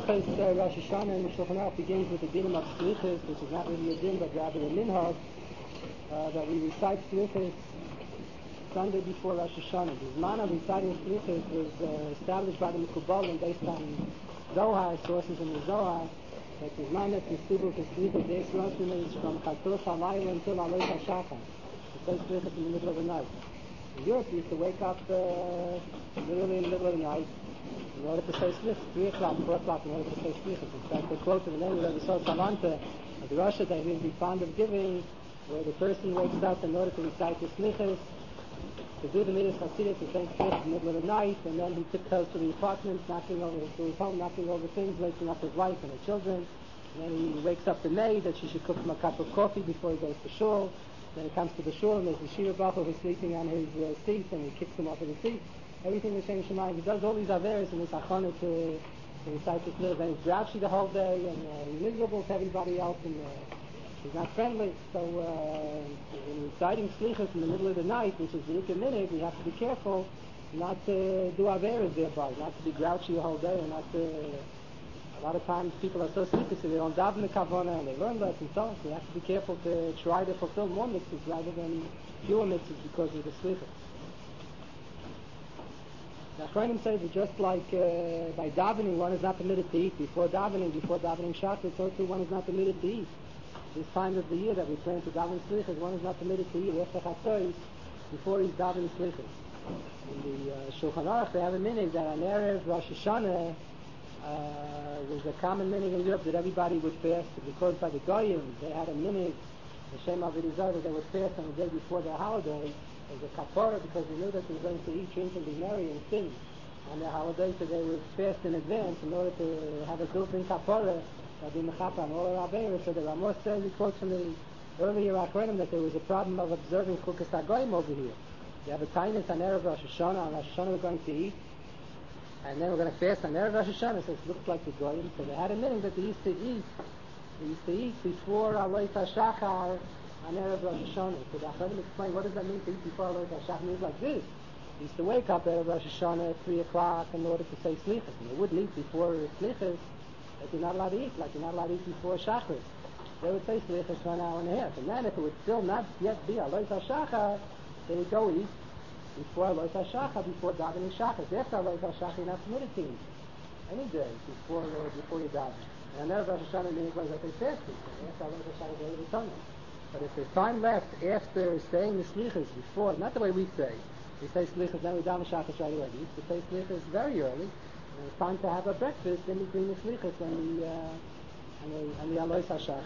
Hilchos Rosh Hashanah and Shulchan Aruch begins with the dinim of Slichos, which is not really a din, but rather a minhag, that we recite Slichos Sunday before Rosh Hashanah. The Zman of reciting Slichos was established by the Mekubalim based on Zohar, sources in the Zohar, that the Zman that's Nesubel to Slichos, Deis Roshim is from Chatzos HaLayla until Alois HaShachar. To say Slichos in the middle of the night. In Europe, you used to wake up literally in the middle of the night in order to say Slichos, 3 o'clock, 4 o'clock, in order to say Slichos. In fact, they quote in the name of the Sol Salanta, of the Rosh that he would be fond of giving, where the person wakes up in order to recite the Slichos, to do the Midas Hasidus, to say Slichos in the middle of the night, and then he tiptoes to the apartment, knocking over his home, knocking over things, waking up his wife and his children, and then he wakes up the maid that she should cook him a cup of coffee before he goes to shul. Then he comes to the shul and there's the Shira Baruch who's sleeping on his seat, and he kicks him off of the seat. Everything the Shem Shemayim. He does all these averes in this achana to recite the Slichos. Then he's grouchy the whole day and he's miserable to everybody else, and he's not friendly. So in reciting Slichos in the middle of the night, which is the Ikar Minig, we have to be careful not to do averes thereby, not to be grouchy the whole day, and not to... A lot of times people are so sleepy so they don't daven the kavana and they learn less and so on. So you have to be careful to try to fulfill more mitzvahs rather than fewer mitzvahs because of the slichos. The Achronim say that just like by davening one is not permitted to eat before davening shachrit, so too one is not permitted to eat. This time of the year that we plan to daven slichos, one is not permitted to eat after chatzos before he's davening slichos. In the Shulchan Aruch they have a minhag that on Erev Rosh Hashanah was a common minhag in Europe that everybody would fast. Because by the Goyim, they had a minhag, the Shem Avidizah, that they would fast on the day before their holiday as a kapara, because they knew that they were going to eat, drink, and be merry and sing on their holiday, so they would fast in advance in order to have a built-in kapara, that be mechapa on all their averos. So the Ramos says, he quotes from the earlier Achronim, that there was a problem of observing Chukas HaGoyim over here. You have a tainus on Erev Rosh Hashanah, on Rosh Hashanah we're going to eat, and then we're going to fast on Erev Rosh Hashanah, so it looks like the Goyim. So they had a minhag that they used to eat before Alois HaShachar on Erev Rosh Hashanah. So the Achronim explain, what does that mean to eat before Alois HaShachar? It means like this. They used to wake up Erev Rosh Hashanah at 3 o'clock in order to say Slichos. And they wouldn't eat before Slichos, that you're not allowed to eat, like you're not allowed to eat before Shachris. They would say Slichos for an hour and a half. And then if it would still not yet be Alois HaShachar, they would go eat before Alois HaShachar, before davening Shachris. After Alois HaShachar, you're not permitted to eat any day before you daven. And Erev Rosh Hashanah means that they fasted. After Alois HaShachar, they would tell. But if there's time left after saying the Slichos before, not the way we say Slichos, then we daven Shachris right away. We used to say Slichos very early, and it's time to have a breakfast in between the Slichos and the Alois HaShachar.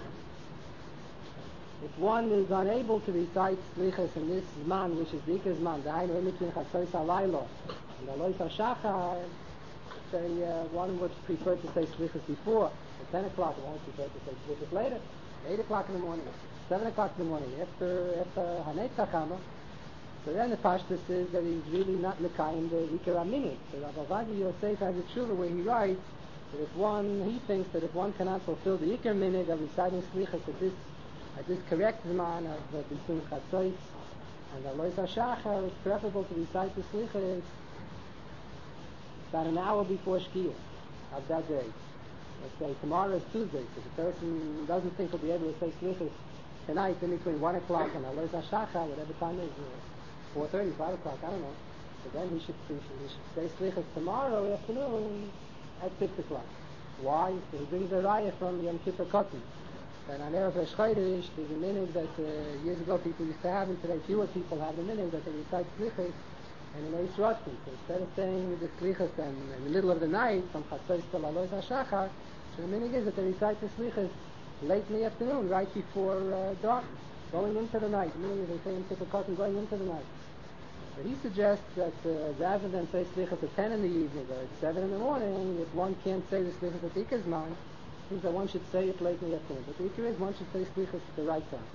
If one is unable to recite Slichos in this Zman, which is the Ikar Zman, the Hainu Between Chatzos HaLayla and Alois HaShachar, say one would prefer to say Slichos before, at 10 o'clock, one would prefer to say Slichos later, 8 o'clock in the morning, 7 o'clock in the morning, after Hanei Tzachama. So then the Pashtus is that he's really not Mekayim the Ikar HaMinhag. So Rav Ovadia Yosef has a tshuva where he writes that he thinks that if one cannot fulfill the Ikar Minhag of reciting Slichos at this correct Zman of between Chatzos and Alois HaShachar, it's preferable to recite the Slichos about an hour before Shkia of that day. Let's say tomorrow is Tuesday, so the person doesn't think he'll be able to say Slichos tonight in between 1 o'clock and Alois HaShachar, whatever time it is, 4:30, 5 o'clock, I don't know. So then he should say Slichos tomorrow afternoon at 6 o'clock. Why? So he brings a raya from Yom Kippur Katan. And on Erev Rosh Chodesh, there's a minhag that years ago people used to have, and today fewer people have the minhag that they recite Slichos and in Eis Roshim. So instead of saying the Slichos in the middle of the night, from Chatzos to Alois HaShachar, so the minhag is that they recite the Slichos late in the afternoon, right before dark, going into the night. Meaning they say in Kippur Katan, going into the night. So he suggests that rather than say Slichos at 10 in the evening or at 7 in the morning, if one can't say the Slichos at Ikar Zman, means that one should say it late in the afternoon. But the Ikar is one should say Slichos at the right time.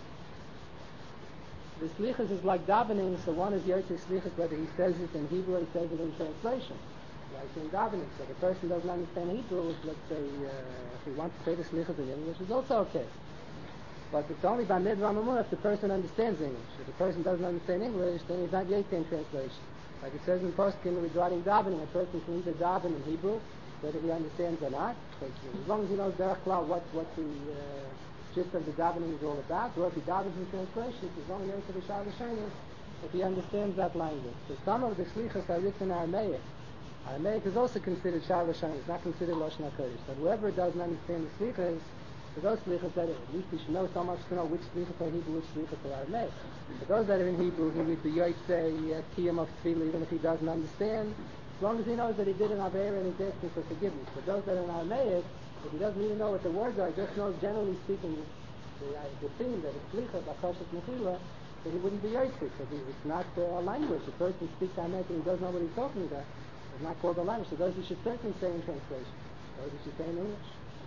The Slichos is like davening, so one is Yotzei Slichos whether he says it in Hebrew or he says it in translation. Like in davening, so the person doesn't understand Hebrew, let's say if he wants to say the Slichos in English, it's also okay. But it's only by Midram Amun if the person understands English. If the person doesn't understand English, then he's not Yotzei in translation. Like it says in Poskim regarding davening, a person can either daven in Hebrew whether he understands or not. Because as long as he knows Derech Klal what the gist of the davening is all about, or if he davens in translation, he's only here for the Shah L'Shayna, if he understands that language. So some of the Shlichos are written in Aramaic. Aramaic is also considered Shah L'Shayna. It's not considered Lashon HaKodesh. So whoever doesn't understand the Shlichos, for those Shlichos that at least he should know so much to know which Shlichos are Hebrew, which Shlichos are Aramaic. For those that are in Hebrew, he would be Yotzei Kiyam of Tefillah, even if he doesn't understand, as long as he knows that he did an Aveira and he's asking for forgiveness. For those that are in Aramaic, if he doesn't even know what the words are, just knows generally speaking the theme that it's Shlichos, Akashas Mechila, that he wouldn't be Yotzei, because it's not a language. A person speaks Aramaic and he doesn't know what he's talking about. It's not called a language. So those he should certainly say in translation. Those he should say in English.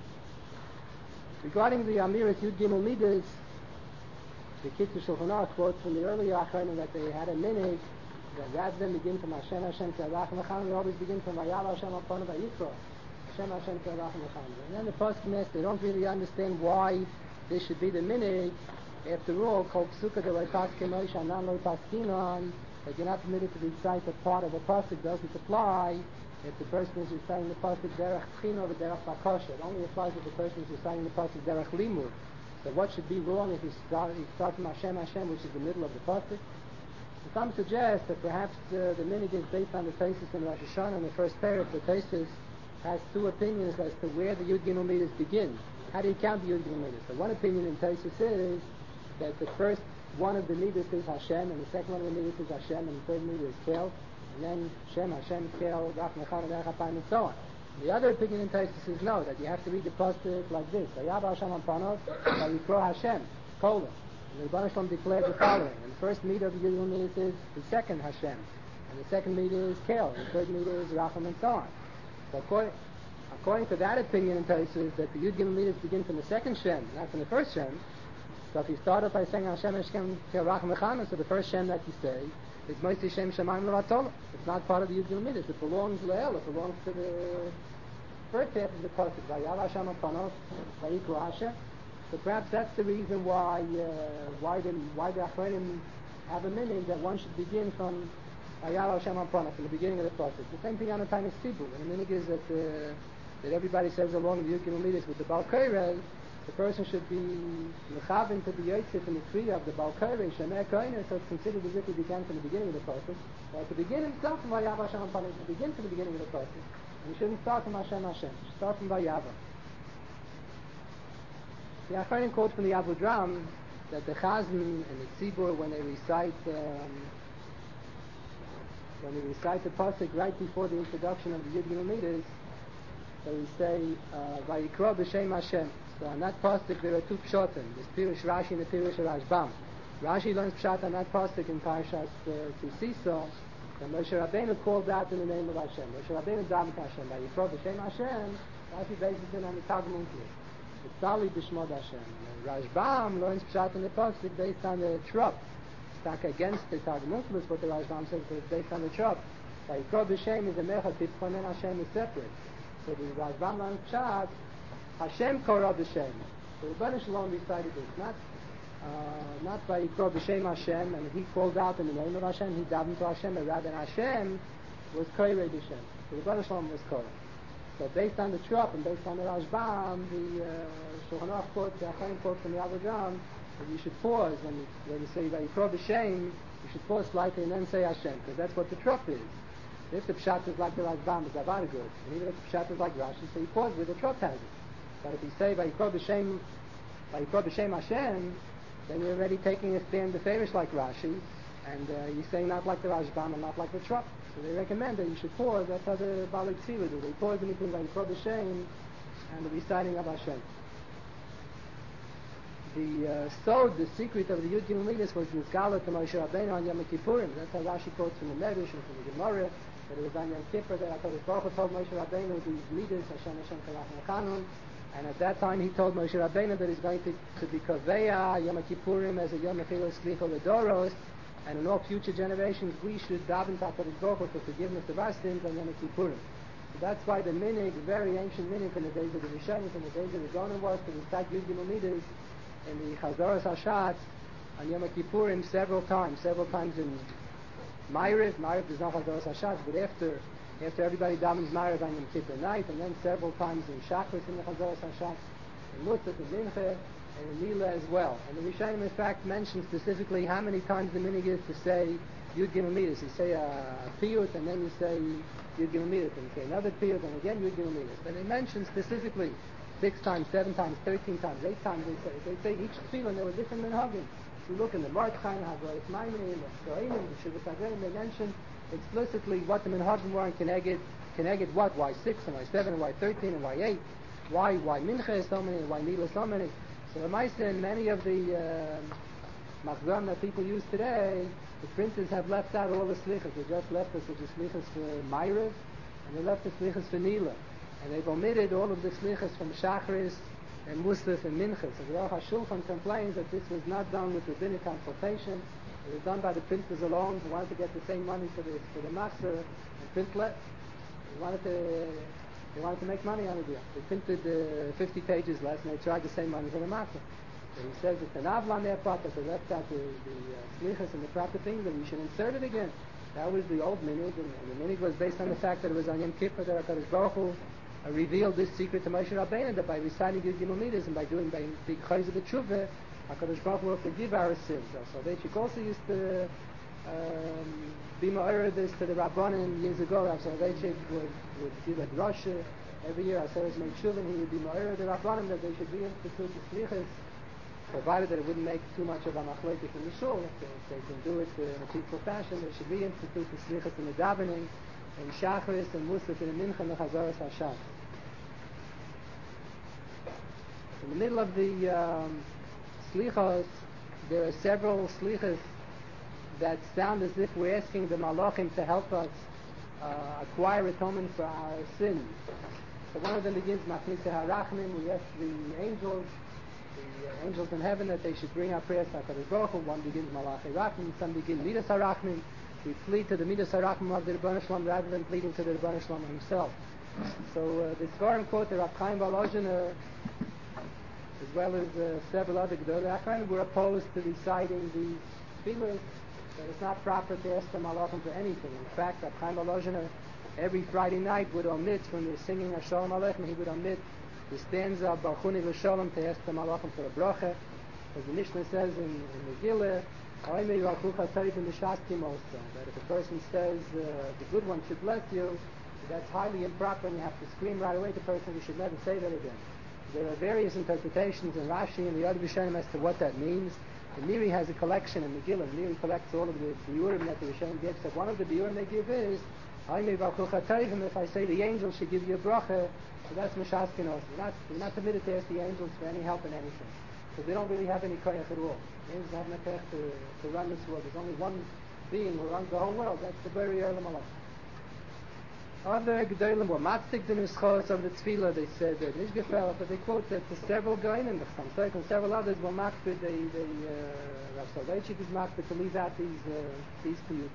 Regarding the Amiras Yud Gimel Midas, the Kitzur Shulchan Aruch quotes from the earlier Achronim that they had a minhag that rather than begin from Hashem Hashem Tzarach Mechan, they always begin from Vayal Hashem Aponu Vayikra, Hashem Hashem Tzarach Mechan. And then the Poskim, they don't really understand why this should be the minhag. After all, Kol Psuka de Lo Paske Moshe Anan Lo Paskinon, that you're not permitted to recite a part of a pasuk doesn't apply if the person is reciting the pasuk derech tchina or derech bakasha. It only applies if the person is reciting the pasuk derech limud. So what should be wrong if he starts from Hashem Hashem, which is the middle of the pasuk? And some suggest that perhaps the minhag is based on the Tosfos in Rosh Hashanah in the first parak. The Tosfos has two opinions as to where the Yud Gimel Midas begin. How do you count the Yud Gimel Midas? So one opinion in Tosfos is that the first one of the midas is Hashem, and the second one of the midas is Hashem, and the third midas is Kel, and then Hashem, Kel, Rach Mechan, Derech Apayim, and so on. The other opinion in Tosfos is no, that you have to read the pasuk like this: Vayav Hashem Apanov, Vayikro Hashem, Kola. And the Rebbeinu Shalom declared the following: and the first midah of the Yud Gimel Midas is the second Hashem, and the second midah is Kel, and the third midah is Racham, and so on. So according to that opinion in Tosfos, that the Yud Gimel Midas begin from the second Shem, not from the first Shem. So if you start off by saying Hashem Hashem Kel Racham Mechana, so the first Shem that you say is Moisei Shem Shemayim Levatol. It's not part of the Yud Gimel Midas. It belongs Le'el. It belongs to the first half of the pasuk. Vayav Hashem Apanov, Vayikro Hashem. So perhaps that's the reason why the Achronim have a minhag that one should begin from Vayav Hashem Apanov, from the beginning of the pasuk. The same thing on the time of Tzibur. And the minhag is that everybody says along the Yud Gimel Midas with the Baal Koreh, the person should be mechavin to be yotzei in the tree of the Baal Koreh, Shemeh Koiner, so it's considered as if he began from the beginning of the pasuk. Or to begin himself from Vayav Hashem Apanov, to begin from the beginning of the pasuk. And he shouldn't start from Hashem Hashem. He should start from Vayav. The Achronim quote from the Avodram that the Chazan and the Tzibur, when they recite the pasuk right before the introduction of the Yud Gimel Midas, so we say Vayikro b'Shem Hashem. So on that pasuk there are two pshatim. There's Pirush Rashi and the Pirush Rashbam. Rashi learns pshat on that pasuk in Parashas Kisisa. And Moshe Rabbeinu called out in the name of Hashem. Moshe Rabbeinu davened to Hashem. Vayikro b'Shem Hashem. Rashi bases it on the Targum Unkli. V'tzali b'Shmod Hashem. Rashbam learns pshat in the pasuk based on the Trop. It's against the Targum Unkli, but the Rashbam says that it's based on the Trop. Vayikro b'Shem is a mechad tipchon and Hashem is separate. So the Rashbam learns pshat. Hashem Korah b'Shem. So the Rebbeinu Shalom recited this, not by Yikro b'Shem Hashem, and he called out in the name of Hashem, he davened to Hashem, but rather Hashem was Korah b'Shem. So the Rebbeinu Shalom was Korah. So based on the Trop and based on the Rashbam, the Shulchan Aruch quote, the Achronim quote from the Avodram, that you should pause when you say Yikro b'Shem, you should pause slightly and then say Hashem, because that's what the Trop is. If the Pshat is like the Rashbam, it's Avar good. And even if the Pshat is like Rashi, so you pause where the Trop has it. But if you say Vayikro b'Shem Hashem, then you're already taking a stand beferish like Rashi, and you're saying not like the Rashbam and not like the Trop. So they recommend that you should pause. That's how the Baalei Tzila do. They pause in between Vayikro b'Shem and the reciting of Hashem. The secret of the Yud Gimel Midas was Nizgala to Moshe Rabbeinu on Yom Kippurim. That's how Rashi quotes from the Medrash and from the Gemara, that it was on Yom Kippur that HaKadosh Baruch Hu told Moshe Rabbeinu these Midas, Hashem Hashem Karach Mechanun. And at that time he told Moshe Rabbeinu that he's going to be Kaveya Yom Kippurim as a Yom Mechilos Slicha L'Doros, and in all future generations we should daven to HaKadosh Baruch Hu for forgiveness of our sins on Yom Kippurim. So that's why the minhag, very ancient minhag from the days of the Rishonim, from the days of the Gonim, was to recite Yud Gimel Midas in the Chazoros Hashatz on Yom Kippurim several times in Ma'ariv. Ma'ariv is not Chazoros Hashatz, but after After everybody davens Ma'ariv on Yom Kippur night, and then several times in Shachris in the Chazaras HaShatz, in Musaf, in Mincha, and in Nila as well. And the Rishonim, in fact, mention specifically how many times the minig is to say Yud Gimel Midas. You say a piyut, and then you say Yud Gimel Midas, and you say another piyut, and again Yud Gimel Midas. And they mention specifically 6 times, 7 times, 13 times, 8 times. They say each tefillah, and there were different minhagim. If you look in the Mordechai, Hagros Maimoni, the Shoinim, the Shuvah Kazerim, they mention explicitly what the minhagim were and Keneged what, why 6 and why 7 and why 13 and why 8, why Mincha is so many and why Nila is so many. So the Maisa in many of the machzorim that people use today, the printers have left out all the slichas. They just left us with the slichas for Ma'ariv, and they left the slichas for Nila. And they've omitted all of the slichas from Shachris and Musaf and Mincha. So the Aruch HaShulchan complains that this was not done with rabbinic consultation. It was done by the printers alone who wanted to get the same money for the machzor and print less. They wanted to make money on the deal. They printed 50 pages less, and they charged the same money for the machzor. So he says it's an avla on their part that they left out the slichas and the proper things, that we should insert it again. That was the old minig, and the minig was based on the fact that it was on Yom Kippur that HaKadosh Baruch Hu revealed this secret to Moshe Rabbeinu, that by reciting Yud Gimel Midas and by doing by the chayz of the tshuva, HaKadosh Baruch Hu will forgive our sins. So Soloveitchik also used to be ma'orah this to the Rabbanim years ago. Rav Soloveitchik would give a drasha every year. Aseres made tshuva, and he would be ma'orah the Rabbanim that they should reinstitute the slichas, provided that it wouldn't make too much of a machlokes in the shul. If they can do it in a peaceful fashion, they should reinstitute the slichas in the davening, in Shachris and Musaf and Mincha and the Chazaras HaShatz. In the middle of the slichos, there are several slichos that sound as if we're asking the malachim to help us acquire atonement for our sins. So one of them begins, Machnisa HaRachmim. We ask the angels in heaven, that they should bring our prayers to HaKadosh Baruch Hu. One begins Malachi Rachmim, some begin Midas HaRachmim. We plead to the Midas HaRachmim of the Rebbeinu Shalom rather than pleading to the Rebbeinu Shalom himself. So the Svarim quote the Rav Chaim Volozhiner, as well as several other Gedolei HaKohanim, were opposed to reciting these tefillos, that it's not proper to ask the malachim for anything. In fact, Rav Chaim Volozhiner every Friday night would omit, when they're singing Shalom Aleichem, he would omit the stanza of Baruchuni V'Shalom to ask the malachim for a bracha. As the Mishnah says in Megillah, that if a person says the good one should bless you, that's highly improper, and you have to scream right away to the person, you should never say that again. There are various interpretations in Rashi and the other Rishonim as to what that means. The Miri has a collection in Megillah. The Miri collects all of the biurim that the Rishonim gives. So one of the biurim they give is, if I say the angel should give you a bracha, so that's Mishaskin. You're not permitted to ask the angels for any help in anything, because they don't really have any koyach at all. The angels have no koyach to run this world. There's only one being who runs the whole world. That's the Bari Olam Alon. Other Gedolim were matzig the nuschos of the tefillah. They said that Nishgefel, but they quote that the several Goinim, some circle, several others were makbid. Rav Soloveitchik is makbid to leave out these piyutim.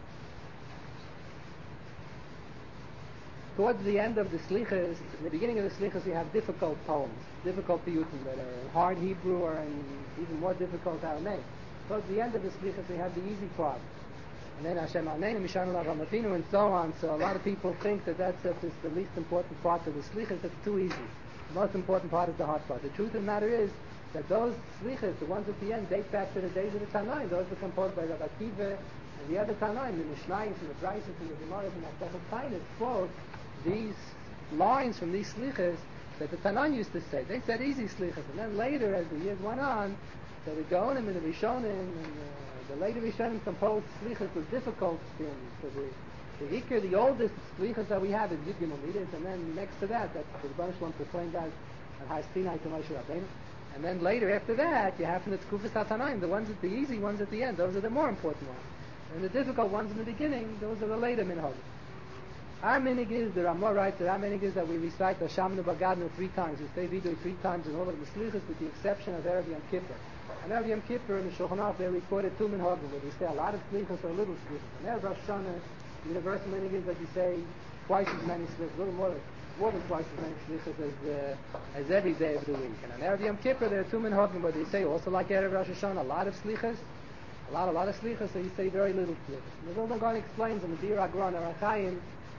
Towards the end of the slichas, in the beginning of the slichas, you have difficult poems, difficult piyutim that are in hard Hebrew or in even more difficult Aramaic. Towards the end of the slichas, we have the easy part. And then Hashem Aneinu, Mishan Olav Amatinu, and so on. So a lot of people think that that's the least important part of the slichas. It's too easy. The most important part is the hard part. The truth of the matter is that those slichas, the ones at the end, date back to the days of the Tanaim. Those were composed by Rabbi Akiva and the other Tanaim, the Mishnayim, and the Braisos, and the Gemaras, and the Masechet Tainis quote these lines from these slichas that the Tanaim used to say. They said easy slichas, and then later, as the years went on, so the Gaonim and the Rishonim and the later Rishonim composed slichas with difficult things. So the Iker, the oldest slichas that we have is Yud Gimel Midas, and then next to that, that's the Rebbeinu Shalom proclaimed out on Har Sinai to Moshe Rabbeinu. And then later, after that, you have from the Tkufas HaTanaim, the ones at the easy ones at the end. Those are the more important ones. And the difficult ones in the beginning, those are the later minhagim. Our minig is, the Ramah writes that our minig is that we recite the Shamnu Bagadnu 3 times. We say Vidui 3 times in all of the slichas, with the exception of Erev Yom Kippur. And Erev Yom Kippur in the Shulchan Aruch, they recorded 2 minhagim, where we say a lot of slichas or little slichas. And Erev Rosh Hashanah, the universal minig is that you say twice as many slichas, a little more than twice as many slichas as every day of the week. And on Erev Yom Kippur, there are 2 minhagim, where they say, also like Erev Rosh Hashanah, a lot of slichas, a lot of slichas, so you say very little slichas. And the Vilna Gaon explains in the Bir Agron Arachayim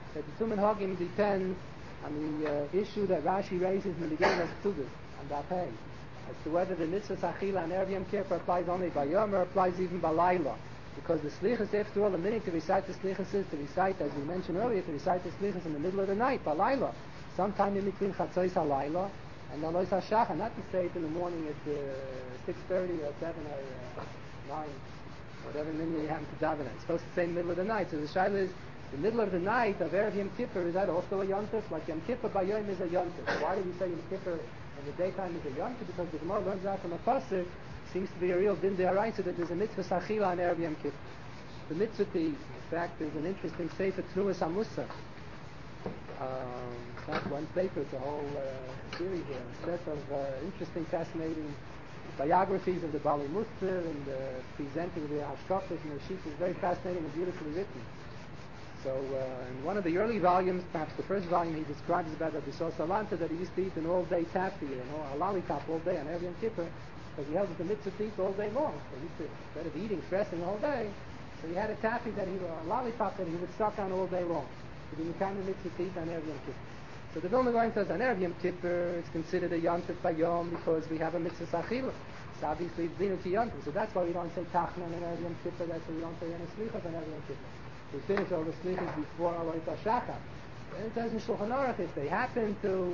that the Tumen Hogim depends on the issue that Rashi raises in the beginning of Ksubis, on Daf Hey, as to whether the mitzvah Achila and Erev Yom Kippur applies only by Yom or applies even by Laila. Because the Slichas, after all, the meaning to recite the Slichas is to recite, as we mentioned earlier, to recite the Slichas in the middle of the night, by Laila. Sometime in between Chatzois HaLaila and Alois HaShachar, not to say it in the morning at 6:30 or 7 or 9, whatever minute you happen to daven it. It's supposed to say in the middle of the night. So the Shaila is, the middle of the night of Erev Yom Kippur, is that also a Yom Tov? Like Yom Kippur by Yom is a Yom Tov. Why do we say Yom Kippur in the daytime is a Yom Tov? Because the Gemara learns out from a pasuk, seems to be a real din de'araisa that there's a mitzvah sachila on Erev Yom Kippur. The mitzvah to eat. In fact, there's an interesting sefer Tnuas Amusa. It's not one sefer, it's a whole series here. A set of interesting, fascinating biographies of the Bali Musar and presenting the Hashkafas and the Sheets is very fascinating and beautifully written. So in one of the early volumes, perhaps the first volume, he describes about Rabbi Yisrael Salanta that he used to eat an all-day taffy, a lollipop all day on Erev Yom Kippur, because he held it the mitzvah to eat all day long. So he used to, instead of eating, stressing all day, so he had a taffy that a lollipop that he would suck on all day long. To be the kind of mitzvah to eat on Erev Yom Kippur. So the Vilna Gaon says on Erev Yom Kippur it's considered a Yom Tov by Yom because we have a mitzvah sachila. So obviously it's Dinu Ki Yom Tov. So that's why we don't say Tachna on Erev Yom Kippur. That's why we don't say any Slichas on Erev Yom Kippur. We finish all the Slichas before Alois HaShachar. And it says in Shulchan Aruch if they happen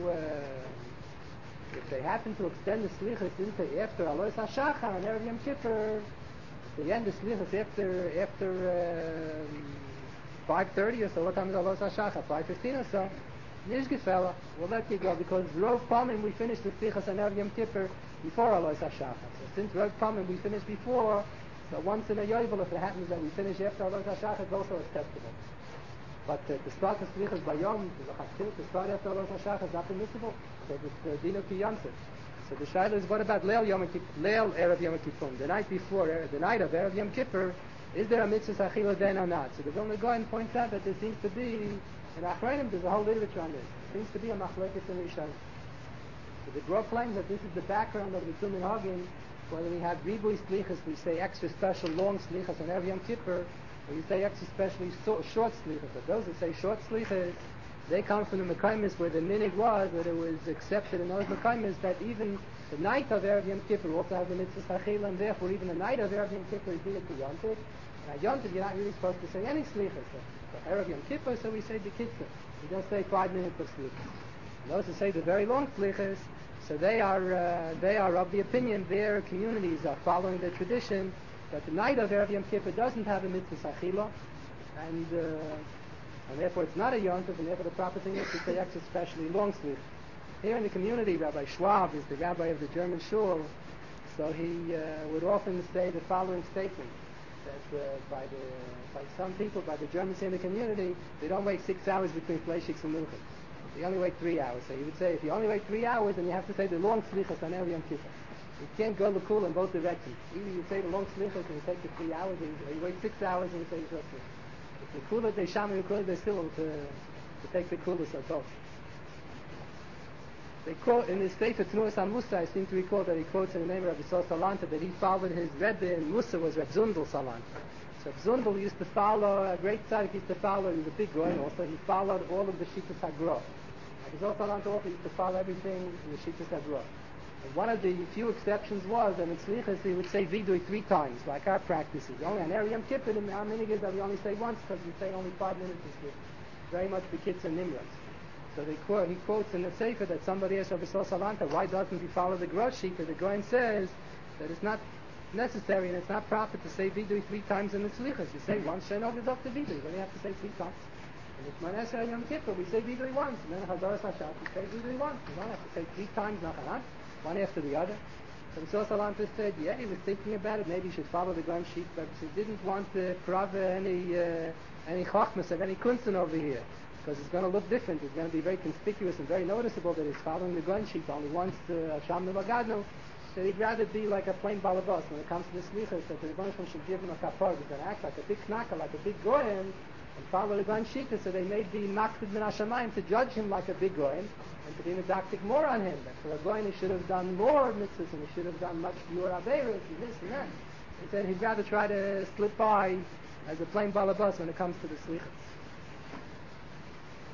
to extend the Slichas into after Alois HaShachar on Erev Yom Kippur, if they end the Slichas after 5:30 or so, what time is Alois HaShachar? 5:15 or so. Nish Gefela, we'll let you go because Rov Pamim we finished the Slichas on Erev Yom Kippur before Alois HaShachar. So since Rov Pamim we finished before, so once in a Yovel, if it happens that we finish after Alois HaShachar, it's also acceptable. But to start the Slichas by Yom, to start after Alois HaShachar is not permissible because it's Dinu Ki Yom Tov. So the Shaila is, what about Leil Erev Yom Kippur? The night before, the night of Erev Yom Kippur, is there a mitzvah sachila then or not? So the Vilna Gaon points out that there seems to be, in Achronim, there's a whole literature on this. There seems to be a machlekes in Rishonim. So the Gra claims that this is the background of the Tumen Hogim, whether we have ribui slichas, we say extra special long slichas on Erev Yom Kippur, or you say extra specially short slichas. But those that say short slichas, they come from the Mekaimis where the minig was, that it was accepted in those Mekaimis that even the night of Erev Yom Kippur also has the mitzvah sachila, and therefore even the night of Erev Yom Kippur is Dinu Ki Yom Tov. And at Yom Tov you're not really supposed to say any slichas. So Erev Yom Kippur, so we say the kitzur. We just say 5 minutes of slichas. And those who say the very long slichas, so they are of the opinion, their communities are following the tradition that the night of Erev Yom Kippur doesn't have a mitzvah sachila, and therefore it's not a Yom Tov, and therefore the proper thing is to say extra especially long slichas. Here in the community, Rabbi Schwab is the rabbi of the German shul, so he would often say the following statement, that by some people, by the Germans in the community, they don't wait 6 hours between Fleishiks and Milchim. They only wait 3 hours. So he would say, if you only wait 3 hours, then you have to say the long slichas on Erev Yom Kippur. You can't go l'kul in both directions. Either you say the long slichas and you take the 3 hours, or you wait 6 hours and you say the short slichas. If the kula, they shami l'kul, they're still to take the kula, so both. They quote in his Sefer Tnuas Musa, I seem to recall that he quotes in the name of Rabbi Yisrael Salanta that he followed his Rebbe in Musa was Reb Zundel Salanta. So Reb Zundel used to follow, a great tzaddik used to follow, he was a big goy also, he followed all of the Shittas HaGro. Rabbi Yisrael Salanta also used to follow everything in the Shittas HaGro. And one of the few exceptions was that in Slichas he would say Vidui 3 times, like our practices. Only on Erev Yom Kippur, our minig is that we only say once because we say only 5 minutes of Slichas. Very much the kids and Nimrods. So he quotes in the Sefer that somebody asked Rabbi Yisrael Salanta, why doesn't he follow the Grosh Shita? The Goyen says that it's not necessary and it's not proper to say Vidui 3 times in the Slichas. You say once, Shenog is up to Vidui. You only have to say 3 times. And if Shemona Esrei Yom Kippur, we say Vidui once. And then Chazaras HaShat, we say Vidui once. You don't have to say 3 times, Nachanat, one after the other. So Yisrael Salanta said, yeah, he was thinking about it. Maybe he should follow the Goyen Shita, but he didn't want to prove any chachmas of any kunsten over here. Because it's going to look different. It's going to be very conspicuous and very noticeable that he's following the Goyen Sheet only once Hashem Nevagadnu. So he'd rather be like a plain balabas when it comes to the slichas, that the Rebbeinu should give him a kapar. He's going to act like a big knacker, like a big Goyen, and follow the Goyen Sheet, so they may be maksid min Hashemayim to judge him like a big Goyen, and to be medactic more on him. That for a Goyen he should have done more mitzvahs, and he should have done much fewer averos, and this and that. He said he'd rather try to slip by as a plain balabas when it comes to the slichas.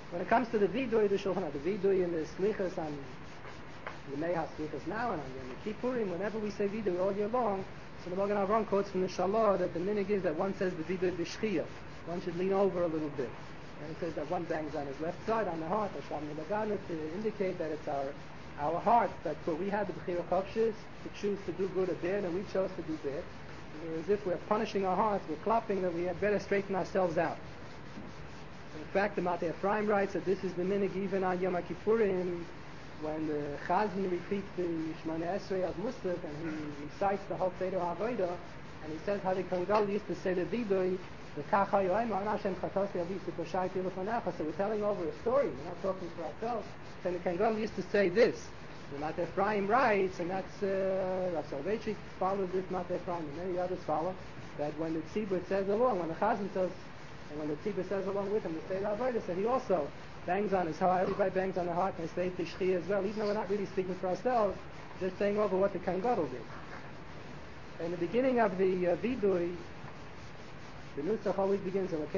When it comes to the vidui, the Shulchan Aruch, the vidui and the slichas on the Meiha slichas now and on Yom Kippurim, whenever we say vidui all year long, so the Magen Avraham quotes from the Shalah that the minhag is that one says the vidui b'shchiyah. One should lean over a little bit. And it says that one bangs on his left side, on the heart, to indicate that it's our hearts, that we had the Bechira Chavshis to choose to do good or bad, and we chose to do bad. As if we're punishing our hearts, we're clapping, that we had better straighten ourselves out. In fact, the Matei Ephraim writes that this is the minhag even on Yom Kippurim, when the Chazan repeats the Shmoneh Esrei of Musaf, and he recites the whole Seder HaAvodah, and he says how the Kohen used to say the vidui, the Kacha Yoim, Hashem Chatosi Avisu Koshai Tiluchonecha. So we're telling over a story, we're not talking for ourselves. And the Kohen used to say this. The Matei Ephraim writes, and that's Rav Soloveitchik follows this Matei Ephraim, and many others follow, that when the Tzibur says along, when the Chazan says, and when the Tzibur says along with him, the Seder HaAvodah, so he also bangs on his heart, everybody bangs on the heart, and they say Tishchi as well, even though we're not really speaking for ourselves, just saying over what the Kohen Gadol did. In the beginning of the Vidui, the Nusach always begins, so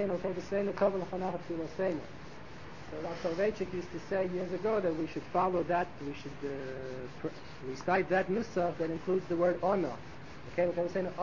Rav Soloveitchik used to say years ago that we should follow that, we should recite that Nusach that includes the word Ona. Because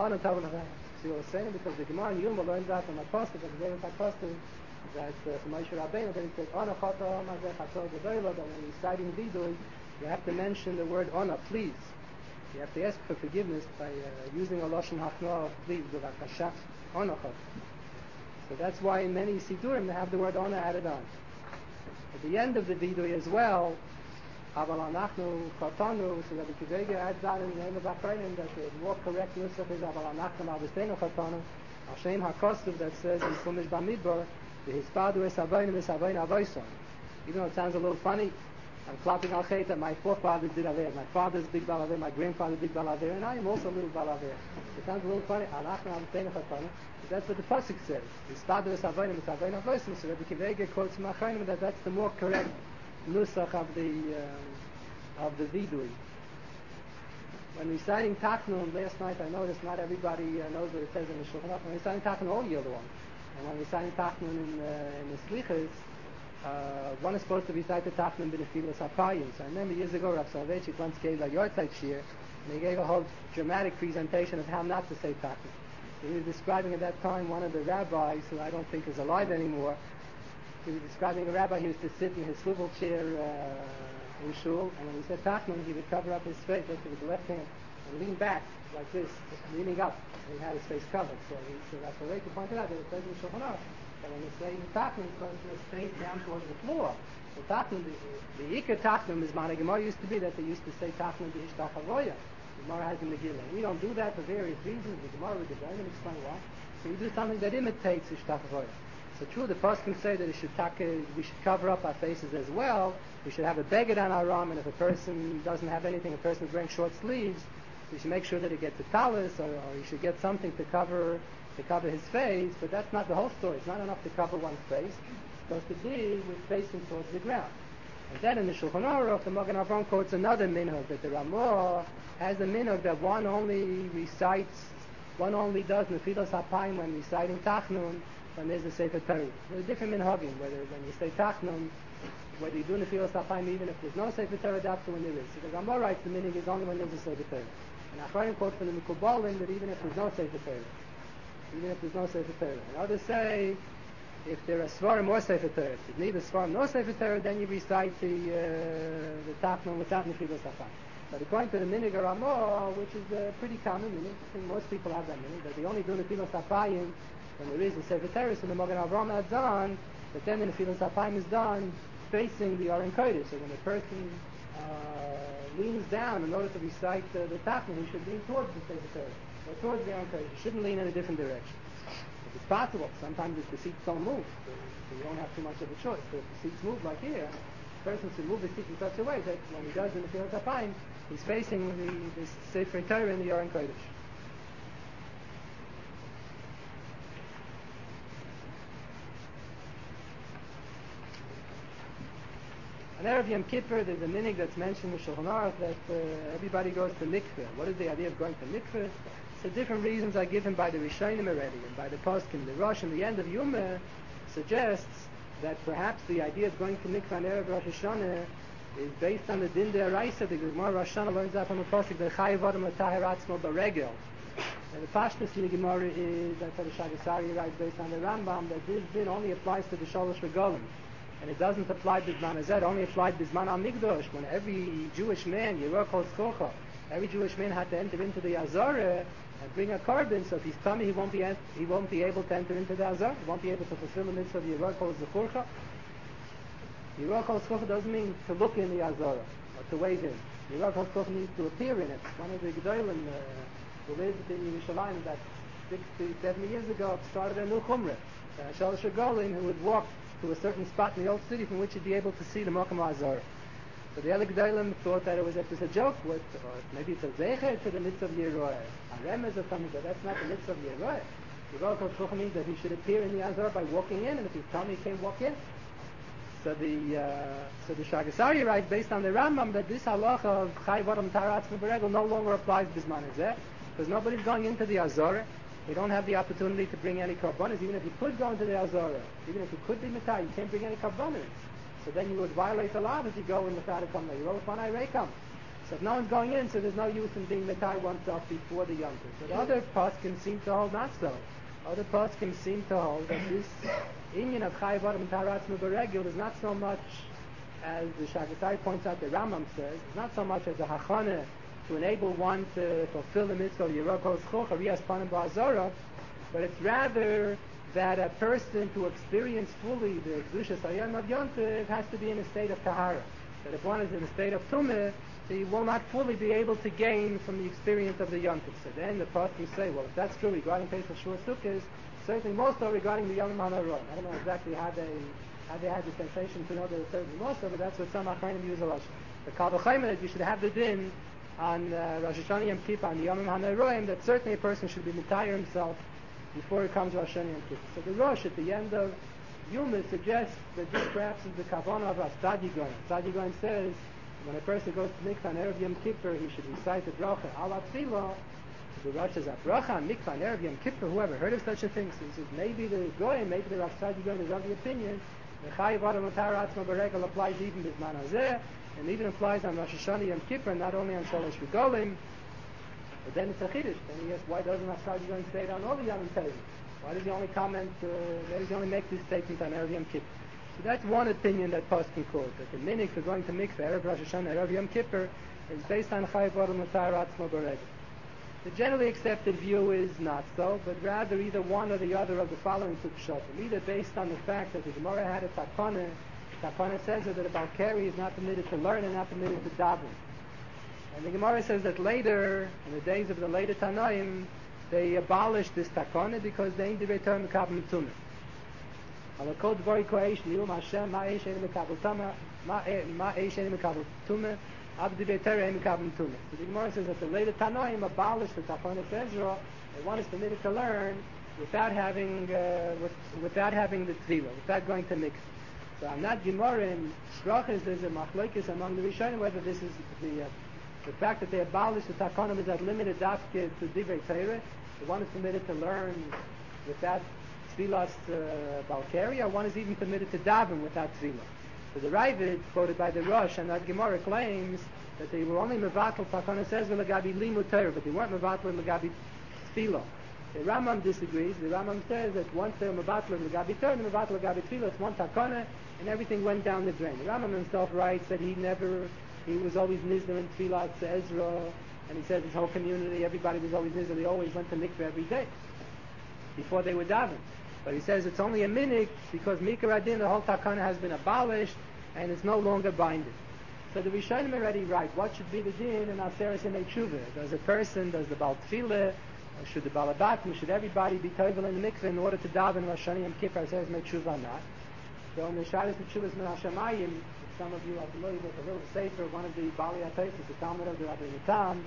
the Gemara in Yuma learns that from Apostle, but the Apostle that from Moshe Rabbeinu, that it says Ona Chata Mazeh Chatzor Gedolah, that when reciting Vidui, you have to mention the word Ona, please. You have to ask for forgiveness by using a Lashon Hafnah, please, with Akasha, Ona Chata. So that's why in many Sidurim they have the word Ona added on. At the end of the Vidui as well, Aval Anachnu Chatanu, so that the Kivega adds on in the name of Akrayim that the more correct Nusach is Aval Anachnu Avistenu Chatanu, Hashem HaKosuv that says in Chumash Bamidbar, the Hispadu es Avayim es Avayim Avayson. Even though it sounds a little funny, I'm clapping al chet that my forefathers did Aver. My father's big Balaver, my grandfather did Balaver, and I am also a little Balaver. It sounds a little funny, Anachnu Avistenu Chatanu. That's what the pasuk says. Hispadu es Avayim es Avayim Avayson. So that the Kivega quotes from Akrayim that that's the more correct Nusach of the Vidui. When reciting Tachnun, last night I noticed not everybody knows what it says in the Shulchan Aruch. When reciting Tachnun all year long, and when reciting Tachnun in the Slichas, one is supposed to recite the Tachnun b'Nefilas HaPayim. So I remember years ago Rav Soloveitchik once gave a Yortzeit Shir, and he gave a whole dramatic presentation of how not to say Tachnun. He was describing at that time one of the rabbis, who I don't think is alive anymore. He was describing a rabbi who used to sit in his swivel chair in shul, and when he said Tachnun, he would cover up his face, look with the left hand, and lean back like this, leaning up, and he had his face covered. So Rav Soloveitchik pointed out that it says in Shulchan Aruch that when you say Tachnun, it's supposed to face down towards the floor. So Tachnun, the Ikar Tachnun, as Mana Gemara used to be, that they used to say Tachnun b'Hishtach Havoya. The Gemara has in the Megillah. We don't do that for various reasons. The Gemara would going to explain why. So we do something that imitates Hishtach Havoya. So true, the Pasuk can say that we should cover up our faces as well. We should have a beged on our arm, and if a person doesn't have anything, a person is wearing short sleeves, we should make sure that he gets a talis, or he should get something to cover his face. But that's not the whole story. It's not enough to cover one's face. It's supposed to be with facing towards the ground. And then in the Shulchan Aruch, the Magen Avraham quotes another minhag, that the Ramah has a minhag that one only does Nefilas HaPayim when reciting Tachnun, when there's a Sefer Torah. There's a different minhagim, whether when you say Tachnun, whether you do Nefilas HaPayim even if there's no Sefer Torah, that's when there is. So the Ramah writes the minhag is only when there's a Sefer Torah. And Acharim quotes from the Mekubalim that even if there's no Sefer Torah. And others say, if there are Svarim or Sefer Torah, if there's neither Svarim nor Sefer Torah, then you recite the Tachnun without Nefilas HaPayim. But according to the minhag Ramah, which is pretty common minhag, I think most people have that minhag, that they only do Nefilas HaPayim when there is a Sefer Torah, so the Magen Avraham adds on, but then the Nefilas HaPayim is done facing the Aron Kodesh. So when a person leans down in order to recite the Tachnun, he should lean towards the Sefer Torah, or towards the Aron Kodesh. He shouldn't lean in a different direction. If it's possible, sometimes if the seats don't move, so you don't have too much of a choice. So if the seats move like here, the person should move the seat in such a way that when he does the Nefilas HaPayim, he's facing the Sefer Torah in the Aron Kodesh. On Erev Yom Kippur, there's a minhag that's mentioned in Shulchan Aruch that everybody goes to mikveh. What is the idea of going to mikveh? So different reasons are given by the Rishonim already, and by the Poskim. The Rosh in the end of Yuma suggests that perhaps the idea of going to mikveh on Erev Rosh Hashanah is based on the din deraisa. The Gemara Rosh Hashanah learns that from the pasuk that chayav adam l'taher atzmo baregel. And the pashtus in the Gemara is that the Shagasari writes based on the Rambam that this din only applies to the shalosh regalim, and it doesn't apply bisman hazeh. It only applied bisman al migdosh, when every Jewish man yirah kol zchocha, every Jewish man had to enter into the Azara and bring a carbon. So if he's tummy, he won't be able to enter into the Azara. He won't be able to fulfill the mitzvah of yirah kol zchocha. Yirah kol zchocha doesn't mean to look in the Azara or to wave in. Yirah kol zchocha means to appear in it. One of the gedolim who lived in Yerushalayim that 60, 70 years ago started a new chumrah. Shalosh regalim who would walk to a certain spot in the old city from which he'd be able to see the Mokum Azara. So the other gedolim thought that it was just a joke, or maybe it's a zecher to the mitzvah of Yeroeh, a remez or something, but that's not the mitzvah of Yeroeh. Yirah kol zchocha means that he should appear in the Azara by walking in, and if he's tummy, he can't walk in. So the Shagasari writes based on the Rambam that this halacha of chayav adam l'taher atzmo baregel no longer applies bisman hazeh, because nobody's going into the Azara. We don't have the opportunity to bring any karbonos. Even if you could go into the Azara, even if you could be mitai, you can't bring any karbonos. So then you would violate the law if you go in without a kamla. You roll upon Irekam. So if no one's going in, so there's no use in being mitai oneself before the Yom Tov. But other poskim seem to hold not so. Other poskim seem to hold that this inyan of chayav adam l'taher atzmo baregel is not so much, as the Shagasari points out, the Rambam says, it's not so much as a hachana to enable one to fulfill the mitzvah of yirah kol zchocha, riyas panim ba'azara, but it's rather that a person to experience fully the kedushas hayom of Yom Tov has to be in a state of tahara. That if one is in a state of tumah, he will not fully be able to gain from the experience of the Yom Tov. So then the poskim say, well, if that's true regarding Pesach Shur Sukkos, certainly more so regarding the Yom HaNorah. I don't know exactly how they had the sensation to know that it's certainly more so, but that's what some Achronim use a lot. The Kal V'chomer that you should have the din on Rosh Hashanah Yom Kippur, on the Yom HaNorah, that certainly a person should be mitayr himself before he comes to Rosh Hashanah Yom Kippur. So the Rosh at the end of Yuma suggests that this perhaps is the kavanah of a Tzadi Goyen. Tzadi Goyen says when a person goes to mikvah on Erev Yom Kippur, he should recite the bracha ala tefillah. The Rosh says, a bracha on mikvah on Erev Yom Kippur, whoever heard of such a thing? So he says, maybe the Goyen, maybe the Rav Tzadi Goyen is of the opinion the chayav adam l'taher atzmo baregel applies even bisman hazeh, and even applies on Rosh Hashanah Yom Kippur, not only on Shalosh regalim. But then it's a chiddush. Then he asks, why doesn't Rav Tzadi Goyen say it on all the Yom Tovim? Why does he only comment? Why does he only make this statement on Erev Yom Kippur? So that's one opinion that poskim quote, that the minhag for going to mikveh Erev Rosh Hashanah Erev Yom Kippur is based on chayav adam l'taher atzmo baregel. The generally accepted view is not so, but rather either one or the other of the following two pshatim. Either based on the fact that the Gemara had a takana. Takana says that a Balkari is not permitted to learn and not permitted to daven. And the Gemara says that later, in the days of the later Tanoim, they abolished this takana because they ain't return the kabbalah tumah. Alakot dvari koesh lium Hashem ma'esh eni mekabel tama ma'esh eni mekabel tumah. So the Gemara says that the later Tanoim abolished the Tachonis Ezra, and one is permitted to learn without having the tefillah, without going to mikveh. So I'm not Gemara in Shrochis, there's a machlokes among the Rishonim whether this is the fact that they abolished the Tachonim is that limited dafke to Divrei Torah. The one is permitted to learn without tefillas balkari, or one is even permitted to daven without tefillah. So the Ravid, quoted by the Rosh, and that Gemara claims that they were only mevatel Tachonis Ezra l'gabi limud Torah, but they weren't mevatel l'gabi tefillah. The Rambam disagrees. The Rambam says that once they're mevatel l'gabi Torah, and mevatel l'gabi tefillah, it's one takana, and everything went down the drain. The Rambam himself writes that he was always nizner in tefillah to Ezra, and he says his whole community, everybody was always nizner. They always went to mikveh every day before they were daven. But he says it's only a minhag because Mikra Adin, the whole takana has been abolished and it's no longer binding. So the Rishonim already write what should be the din in Aseres Yemei Tshuva. Does the Baal Tefillah, or should the Balabatim, should everybody be tovel in the mikveh in order to daven Rosh Hashanah Yom Kippur Aseres Yemei Tshuva or not? So in the Shabbos Teshuvas Min HaShamayim, if some of you are familiar with the little sefer, one of the Bali HaTosfos, the Talmud of the Rabbi Natan,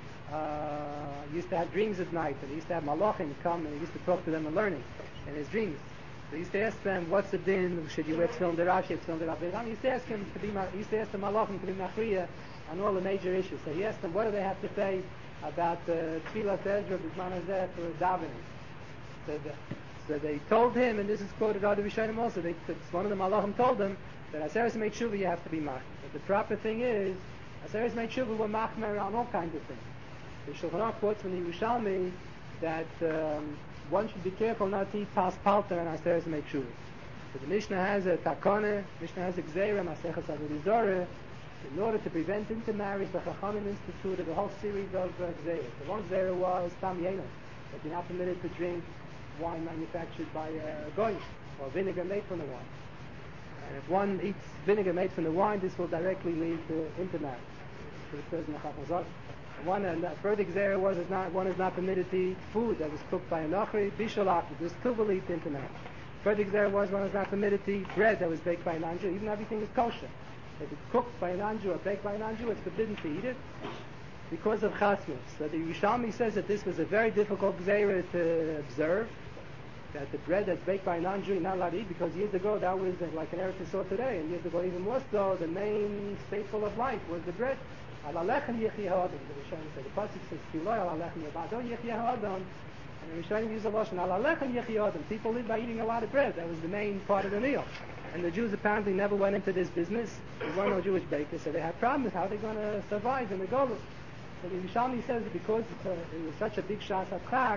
used to have dreams at night, and he used to have malachim come and he used to talk to them and learning in his dreams. So he used to ask them, what's the din? Should you wear tefillin derashi, tefillin derabbeinu? He used to ask him he used to ask the malachim to be machriya on all the major issues. So he asked them, what do they have to say about tefillah Ezra b'zman hazeh for davening? So they told him, and this is quoted other Rishonim also, one of the Malachim told him that Aseres Mei Tshuva you have to be machmer. But the proper thing is, Aseres Mei Tshuva were machmer on all kinds of things. The Shulchan Aruch quotes from the Yerushalmi that one should be careful not to eat pas palter and Aseres Mei Tshuva. So the Mishnah has a takone, Mishnah has a gzeira, Maseches Avodah Zarah. In order to prevent intermarriage, the Chachamim instituted a whole series of gzeiras. The one gzeira was tam yenos, that you're not permitted to drink wine manufactured by a goy, or vinegar made from the wine. And if one eats vinegar made from the wine, this will directly lead to intermarriage. So it says in the Chacham Zot. One further gzeira was one is not permitted to eat food that was cooked by a nochri, bishalach, this too will lead to intermarriage. Further gzeira was one is not permitted to eat bread that was baked by a non-Jew, even everything is kosher. If it's cooked by a non-Jew or baked by a non-Jew, it's forbidden to eat it because of chasmos. So the Yerushalmi says that this was a very difficult gzeira to observe, that the bread that's baked by a non-Jew you're not allowed to eat, because years ago that was like an Eretz Yisrael today, and years ago even more so, the main staple of life was the bread. Al alechem yechia ha'adam, the Rishonim said. The pasuk says, Kiloi al alechem yabado yechia ha'adam, and the Rishonim use the lashon al alechem yechia ha'adam. People live by eating a lot of bread. That was the main part of the meal. And the Jews apparently never went into this business. There were no Jewish bakers, so they had problems. How are they going to survive in the Golus? So the Yerushalmi says that because it was such a big shas atzchak,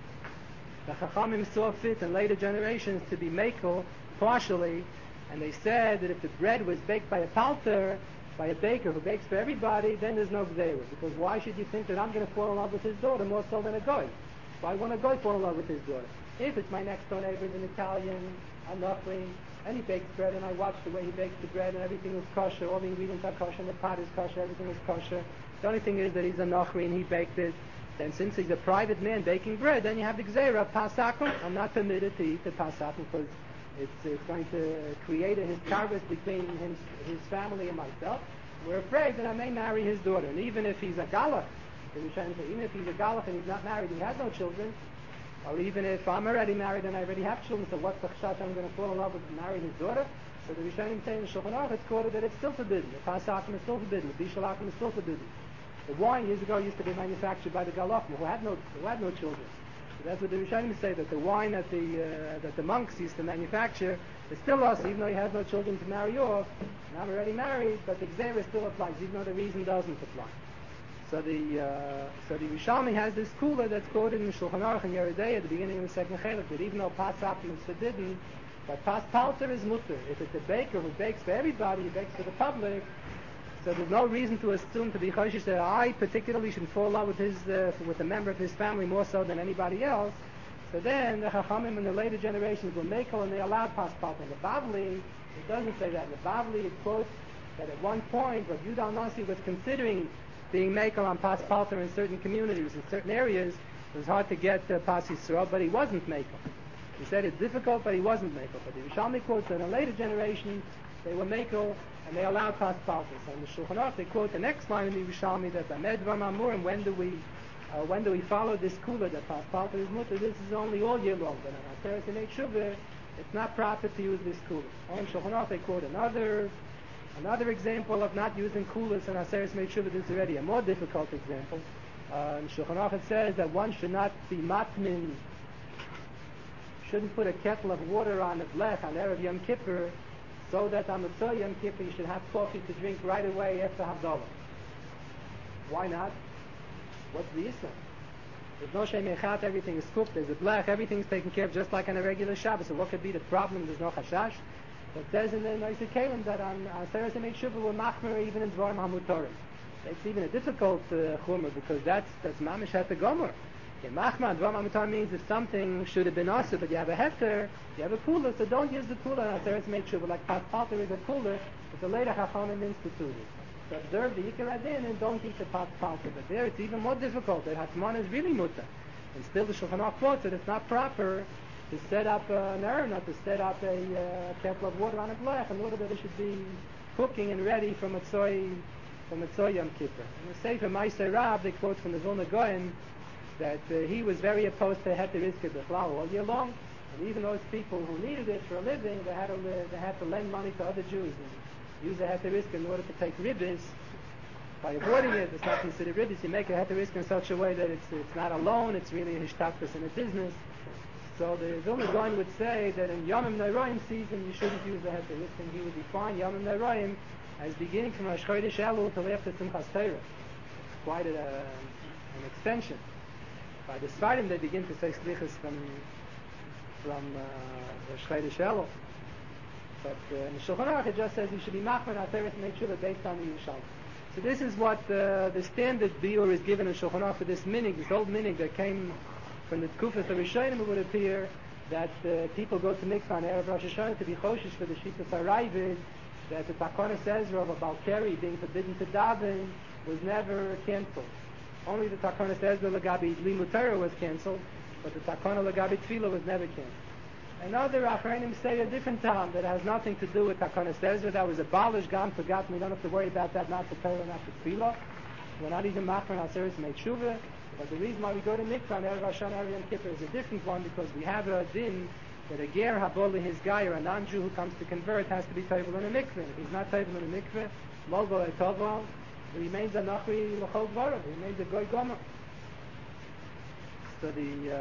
the Chachamim saw fit in later generations to be mekel partially, and they said that if the bread was baked by a palter, by a baker who bakes for everybody, then there's no gzeira. Because why should you think that I'm going to fall in love with his daughter more so than a goy? Why won't a goy fall in love with his daughter? If it's my next door neighbor is an Italian, I'm nothing, and he bakes bread, and I watch the way he bakes the bread, and everything is kosher, all the ingredients are kosher, and the pot is kosher, everything is kosher. The only thing is that he's a nochri and he baked it. Then since he's a private man baking bread, then you have the gzeira, pasakum. I'm not permitted to eat the pasakum because it's going to create a hiskarvus between his family and myself. We're afraid that I may marry his daughter. And even if he's a galach, even if he's a galach and he's not married, he has no children, or even if I'm already married and I already have children, so what's the chashash I'm going to fall in love with and marry his daughter? So the Rishonim say in Shulchan Aruch it's quoted that it's still forbidden. The pasakum is still forbidden. The bishalakum is still forbidden. The wine years ago used to be manufactured by the galachim who had no children. So that's what the Rishonim say, that the wine that the monks used to manufacture is still us, even though he has no children to marry off. And I'm already married, but the gzeira still applies, even though the reason doesn't apply. So the Yerushalmi has this kula that's quoted in Shulchan Aruch and Yoreh De'ah at the beginning of the second chelek, that even though pas sapim is forbidden, but pas palter is mutter. If it's a baker who bakes for everybody, he bakes for the public, so there's no reason to assume, to be choshish, that I particularly should fall in love with a member of his family more so than anybody else. So then the Chachamim in the later generations were mekel and they allowed pas palter. In the Bavli, it doesn't say that. In the Bavli, it quotes that at one point, Rav Yudah Nasi was considering being mekel on pas palter in certain communities, in certain areas. It was hard to get pas Yisrael, but he wasn't mekel. He said it's difficult, but he wasn't mekel. But the Yerushalmi quotes that in a later generation, they were mekel and they allowed pas palter. So in the Shulchan Aruch, they quote the next line in the Yerushalmi that B'medvar Mamurim, when do we follow this kula that pas palter is mutter? This is only all year long. But on Aseres Yemei Shuvah, it's not proper to use this kula. On Shulchan Aruch, they quote another example of not using kulas and Aseres Yemei Shuvah. This is already a more difficult example. In Shulchan Aruch it says that one should not be matmin, shouldn't put a kettle of water on a blech on Erev Yom Kippur, so that on Motzei Yom Kippur you should have coffee to drink right away after Havdalah. Why not? What's the issue? There's no Shem Echat, everything is cooked, there's a blech, everything's taken care of just like on a regular Shabbos. So what could be the problem? There's no chashash. It says in the Noisei Kelim that on Aseres Yemei Shuvah we're machmer even in Dvarim HaMutorim. It's even a difficult chumrah because that's mamish heter gomer. Machma Dvarim HaMutorim means if something should have been also, but you have a heter, you have a cooler, so don't use the cooler on Aseres Yemei Shuvah. Like pas palter is a cooler, but the later Chachamim instituted. So observe the Yikar Adin and don't eat the pas palter. But there it's even more difficult. That Hatman is really mutter. And still the Shulchan Aruch quotes that it's not proper to set up an urn, not to set up a kettle of water on a blech in order that it should be cooking and ready for Motzei Yom Kippur. And the Sefer Ma'aseh Rab, they quote from the Vilna Gaon that he was very opposed to heter iska b'chlal all year long, and even those people who needed it for a living, they had to lend money to other Jews and use a heter iska in order to take ribbis. By avoiding it, it's not considered ribbis. You make a heter iska in such a way that it's not a loan, it's really a hishtadkus in a business. So the Vilna Gaon would say that in Yomim Noraim season you shouldn't use the heter, and he would define Yomim Noraim as beginning from Rosh Chodesh Elul till after Simchas Torah. Quite an extension. By the Sfarim they begin to say Slichas from Rosh Chodesh Elul. But in the Shulchan Aruch it just says you should be machmer Ateret and make sure based on the Yerushalmi. So this is what the standard biur is given in Shulchan Aruch for this minig, this old minig that came from the Tkufas of Rishonim. It would appear that people go to mikvah on Erev Rosh Hashanah to be choshish for the Shitas HaRavid, that the Takonos Ezra of a Balkari being forbidden to daven was never cancelled. Only the Takonos Ezra Lagabi Limud Torah was cancelled, but the Takona Lagabi Tefillah was never cancelled. And other Achronim say a different time that has nothing to do with Takonos Ezra. That was abolished, gone, forgotten. We don't have to worry about that, not for Torah, not for Tefillah. We're not even machmer on Aseres Meitshuvah. But the reason why we go to mikvah on Erev Hashanah, Erev Yom Kippur is a different one, because we have a din that a ger habol his guy, or a non-Jew who comes to convert, has to be table in a mikveh. If he's not table in a mikveh, logo etoval, he remains a nachri l'chol dvarav. He remains a goy gomer. So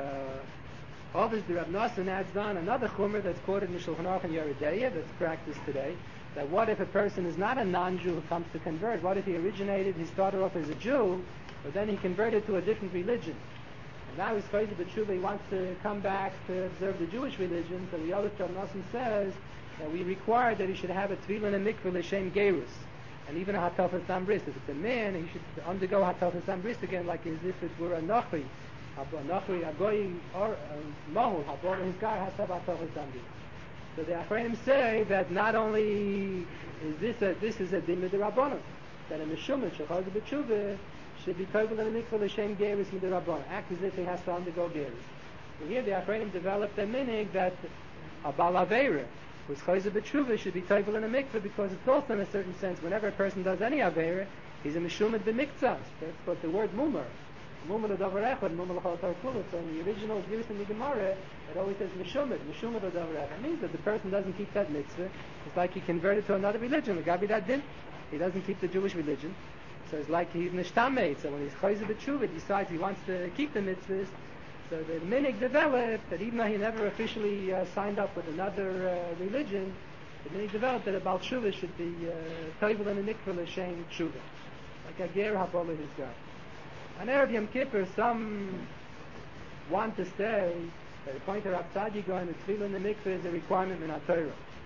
obviously Rav Nosson adds on another chumrah that's quoted in the Shulchan Aruch and Yoreh De'ah that's practiced today. That what if a person is not a non-Jew who comes to convert? What if he started off as a Jew, but then he converted to a different religion? And now he's chayzer b'tshuva, he wants to come back to observe the Jewish religion. So the other Rav Nosson says that we require that he should have a tefillah and a mikveh l'shem gerus, and even a hatafas dam bris. If it's a man, he should undergo hatafas dam bris again, like as if it were a nachri, a goy or mahul, his guy has to have hatafas dam bris. So the Achronim say that not only is this is a din midrabanan, that a meshumah shechaz b'tshuva should be tovel in a mikveh l'shem gerus midrabanan, act as if he has to undergo gerus. And here the Achronim developed a minig that a balaveira who's chayzer b'tshuva should be tovel in a mikveh, because it's also in a certain sense whenever a person does any aveira, he's a meshumah b'miktzas. That's what the word mumar. Mumar l'davar echad, mumar l'chol tarkulah. So in the original Giris in the Gemara, it always says meshumah l'davar echad. It means that the person doesn't keep that mitzvah. It's like he converted to another religion. The Gabi that din. He doesn't keep the Jewish religion. So it's like he's nishtameit. So when he's chayzer b'tshuva, he decides he wants to keep the mitzvahs. So the minig developed that even though he never officially signed up with another religion, the minig developed that a Baal Tshuva should be tovel in a mikveh l'shem tshuva, like a ger habola his guy. On Erev Yom Kippur, some want to say that according to Rav Tzaddik Gaon, the tefillah in the mikveh is a requirement in our Torah.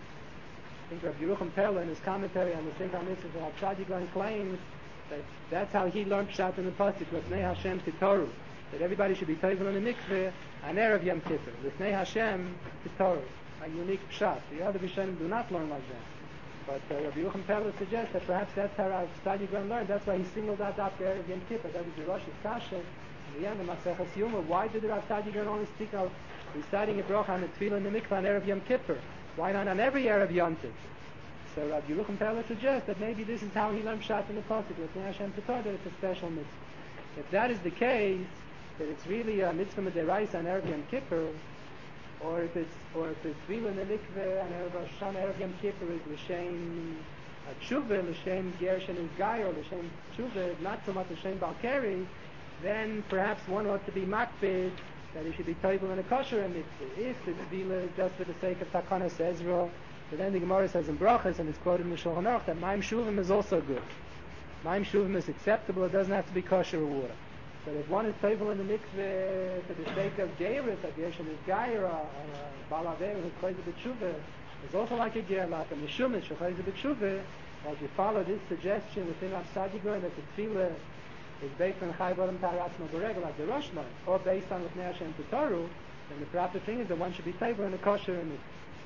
I think Rav Yerucham Perla in his commentary on the Simcha Mitzvah, Rav Tzaddik Gaon claims that that's how he learned Pshat in the Pasuk, L'fnei Hashem Titoru, that everybody should be tovel in the mikveh on Erev Yom Kippur. L'fnei Hashem Titoru, a unique Pshat. The other Rishonim do not learn like that. But Rav Yerucham Perla suggests that perhaps that's how Rav Tzaddik Gaon learned. That's why he singled out after Erev Yom Kippur. That was the Rosh Kasha. In the end of Maseches Yuma, why did Rav Tzaddik Gaon only speak of reciting a bracha on the tefillah in the mikveh on Erev Yom Kippur? Why not on every Erev Yom Tov? So Rav Yerucham Perla suggests that maybe this is how he learned Pshat in the Pasuk. L'fnei Hashem Titoru, that it's a special mitzvah. If that is the case, that it's really a mitzvah mid'oraisa on Erev Yom Kippur, or if it's tefillah in the mikveh on Rosh Hashanah Erev Yom Kippur is l'shem tshuva, l'shem gersh and gai, or l'shem tshuva, not so much l'shem balkari, then perhaps one ought to be makbid that he should be tovel in a kosher mitzvah. If the tefillah is just for the sake of Takonos Ezra, but then the Gemara says in Brachas, and it's quoted in the Shulchan Aruch, that Maim Shuvim is also good. Maim Shuvim is acceptable. It doesn't have to be kosher or water. But if one is tovel in the mikveh for the sake of gerus, a gersh and gai, or a balaver who's chayzer b'tshuva, is also like a ger, like a meshumah shechayzer b'tshuva. Well, if you follow this suggestion within Rav Tzaddik Gaon that the tefillah is based on Chai B'Adam Taratzma B'Regel, like the Rosh line, or based on L'fnei Hashem Titoru, then the proper thing is that one should be tovel in a kosher and mikveh.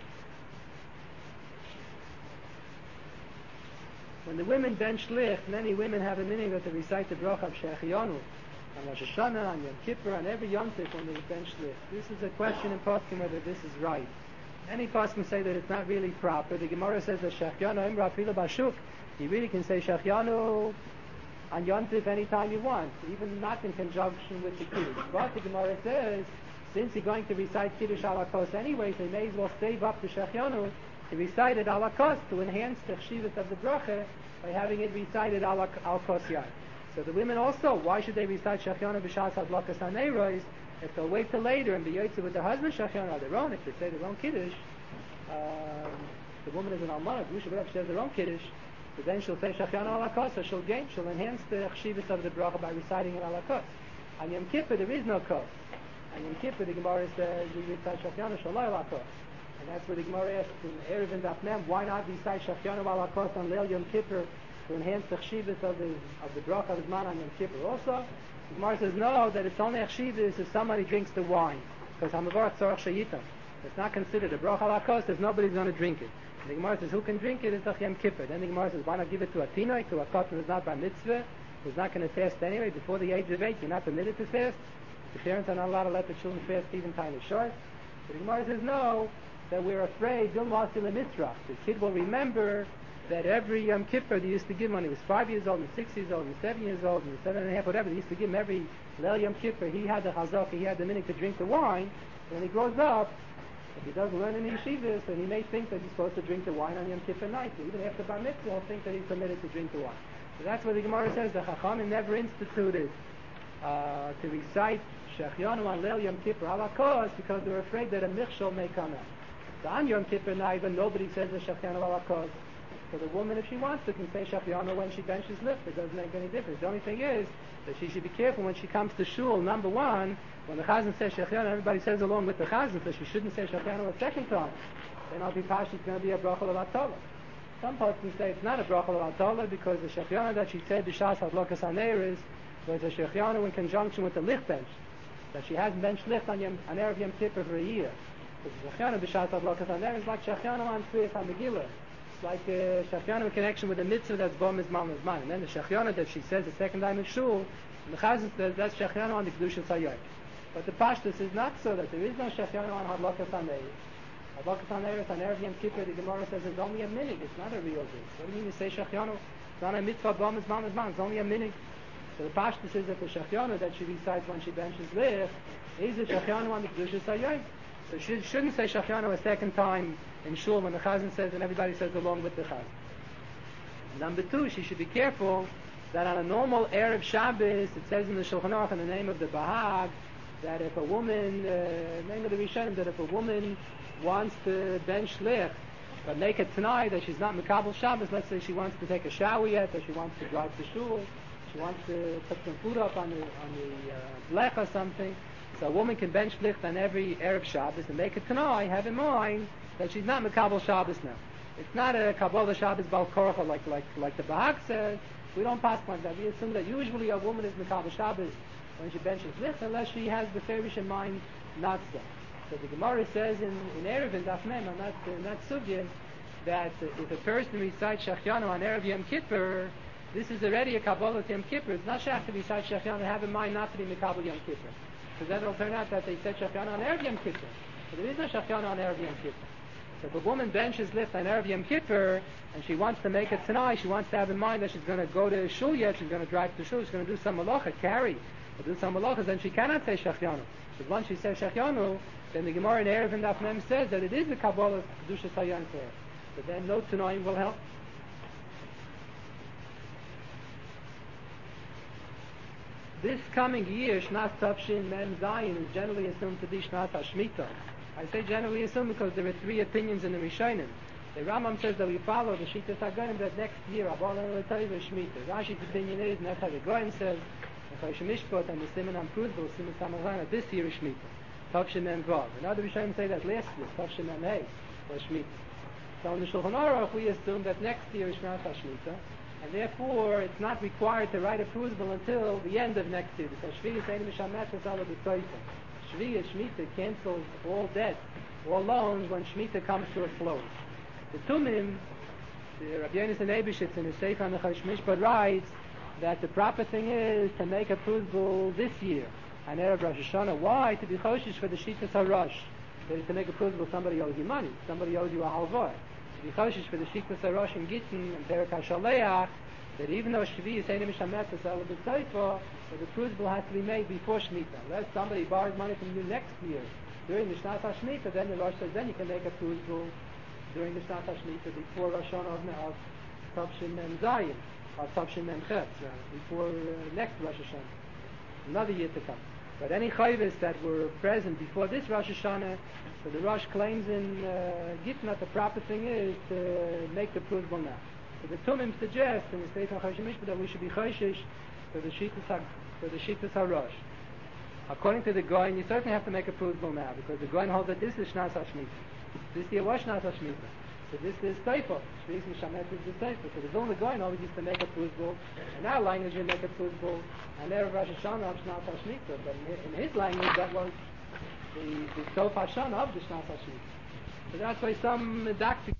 When the women bench shlich, many women have a meaning that they recite the bracha of Shechianu on Rosh Hashanah, on Yom Kippur, on every Yom Tov when they bench shlich. This is a question in Poskim whether this is right. Many Poskim say that it's not really proper. The Gemara says that Shechianu Imra Fila Bashuk. You really can say Shechianu on Yom Tov anytime you want, even not in conjunction with the Kiddush. But the Gemara says, since you're going to recite Kiddush ala kos anyway, so you may as well save up the Shechianu to recite it ala kos, to enhance the chshivas of the bracha by having it recited al kos yad. So the women also, why should they recite Shechianu b'shas hadlakas haneiros? If they'll wait till later and be yotze with their husband Shachianu on their own, if they say their own Kiddush, the woman is an almana, Gusha, whatever, she has their own Kiddush, but then she'll say Shachianu ala kos, so she'll enhance the chshivas of the bracha by reciting it ala kos. On Yom Kippur, there is no kos. On Yom Kippur, the Gemara says, we recite Shachianu shalai ala kos. And that's where the Gemara asks in Erev and Daf Mem, why not recite Shachianu ala kos on Leil Yom Kippur to enhance the chshivas of the bracha of Zman on Yom Kippur also? The Gemara says, no, that it's only chshivas if somebody drinks the wine. Because Hamavarach Tzorach Shayitam. It's not considered a bracha ala kos if nobody's going to drink it. And the Gemara says, who can drink it? It's a Yom Kippur. Then the Gemara says, why not give it to a tinoik, to a katan who's not by mitzvah, who's not going to fast anyway? Before the age of 8, you're not permitted to fast. The parents are not allowed to let the children fast even tiny short. But the Gemara says, no, that we're afraid, Dil Masil Mitzrach. The kid will remember that every Yom Kippur they used to give him when he was 5 years old, and 6 years old, and 7 years old, and 7.5, whatever. They used to give him every Leil Yom Kippur. He had the chazaka, he had the minute to drink the wine. When he grows up, if he doesn't learn in yeshivas, then he may think that he's supposed to drink the wine on Yom Kippur night. So even after Bar Mitzvah, he'll think that he's permitted to drink the wine. So that's what the Gemara says. The Chachamim never instituted to recite Shechianu on Leil Yom Kippur ala kos because they were afraid that a michshol may come out. So on Yom Kippur night, when nobody says the Shechianu ala kos, so the woman, if she wants to, can say Shechianu when she benches lift. It doesn't make any difference. The only thing is that she should be careful when she comes to shul. Number one, when the chazan says Shechianu, everybody says along with the chazan, so she shouldn't say Shechianu a second time. Then I'll be pashed, it's going to be a bracha l'vatala. Some persons say it's not a bracha l'vatala because the Shechianu that she said, B'shas hadlokas haneres, was a Shechianu in conjunction with the licht bench. That she hasn't benched licht on Erev Yom Kippur for a year. Because Shechianu B'shas hadlokas haneres is like Shechianu on Tzviyas HaMegillah. It's like Shechianu in connection with the mitzvah that's Bo Mizman Mizman. And then the Shechianu that she says the second time in shul, and the chazan says that's Shechianu on the Kedushas HaYom. But the Pashtus is not so, that there is no Shechianu on Hadlokas HaNeres. Hadlokas HaNeres on Erev Yom Kippur, the Gemara says it's only a minute, it's not a real thing. What do you mean you say Shechianu? It's not a mitzvah, Bo Mizman Mizman, it's only a minute. So the Pashtus is that the Shechianu that she recites when she benches lift is the Shechianu on the Kedushas HaYom. So she shouldn't say Shechianu a second time in shul when the chazan says and everybody says along with the chazan. Number two, she should be careful that on a normal Erev Shabbos, it says in the Shulchan Aruch in the name of the Bahag, that if a woman, name of the Rishonim, that if a woman wants to bench licht, but make it tonight that she's not Mekabel Shabbos, let's say she wants to take a shower yet, or she wants to drive to shul, she wants to put some food up on the blech or something, so a woman can bench licht on every Erev Shabbos and make it tonight, have in mind that she's not Mekabel Shabbos now. It's not a Kabbalah Shabbos Bal Korcha like the Bahag says. We don't pass like that. We assume that usually a woman is Mekabel Shabbos when she benches licht, unless she has the Ferish in mind not so. So the Gemara says in Erev and Daf Mem, on that subject, that if a person recites Shechianu on Erev Yom Kippur, this is already a Kabbalah Yom Kippur. It's not shach to recite Shechianu and have in mind not to be Mekabel Yom Kippur. Because then it'll turn out that they said Shechianu on Erev Yom Kippur. But there is no Shechianu on Erev Yom Kippur. So if a woman benches lift on Erev Yom Kippur, and she wants to make it tonight, she wants to have in mind that she's going to go to shul yet, she's going to drive to shul, she's going to do some malacha, carry, or do some malachas, then she cannot say Shechianu. Because once she says Shechianu, then the Gemara in Erev and Daf Mem says that it is the Kabbalah Kedushas HaYom for her. So then no tanoim will help. This coming year, Shnas Tavshin Mem Zayin, is generally assumed to be Shnas HaShmita. I say generally assumed because there are three opinions in the Rishonim. The Rambam says that we follow the Shitas HaGoyim that next year, Abba L'Tayv is Shmita. Rashi's opinion is, and that's how the Goyim says, and Mishpot and the Siman Amkruzbel, Siman Samazana, this year is Shmita. Tavshin Mem Vav. Another Rishonim say that last year, Tavshin Mem Hey, was Shmita. So in the Shulchan Aruch, we assume that next year is Shnas HaShmita, and therefore it's not required to write a Kruzbel until the end of next year, because Shvi is Ein Mishamet is Ala B'Toifa. Shvi, Shemitah, cancels all debts, all loans when Shemitah comes to a close. The Tumim, Rabbi Yonasan Eibeshitz in his Sefer on the Chosh Mishpat writes that the proper thing is to make a Kruzbel this year, on Erev Rosh Hashanah. Why? To be choshish for the Shitas HaRosh. That is to make a Kruzbel, somebody owes you money, somebody owes you a halvah. To be choshish for the Shitas HaRosh in Gittin and Perek HaShaleach, that even though Shvi is Ein Mishamet is Ala B'Toifa, but the Kruzbel has to be made before Shemitah. Unless somebody borrows money from you next year during the Shnas HaShemitah, then the Rosh says then you can make a Kruzbel during the Shnas HaShemitah before Rosh Hashanah of Tavshin Mem Zayin, or Tavshin Mem Chet, before next Rosh Hashanah, another year to come. But any chayvus that were present before this Rosh Hashanah, so the Rosh claims in Gitna the proper thing is to make the pruzbal now. So the Tumim suggest in the state of Choshen Mishpah that we should be choshish for the Shittas HaRosh. According to the Goyen, you certainly have to make a pruzbal now, because the Goyen holds that this is Shnas HaShmita. This year was Shnas HaShmita. So this is Seifel. Shvis Mishamet is the Seifel. So the Vilna Goyen always used to make a pruzbal, and our language you make a pruzbal, and there Rosh Hashanah of Shnas HaShmita. But in his language that was the Sof Hashanah of the Shnas HaShmita. So that's why some doctors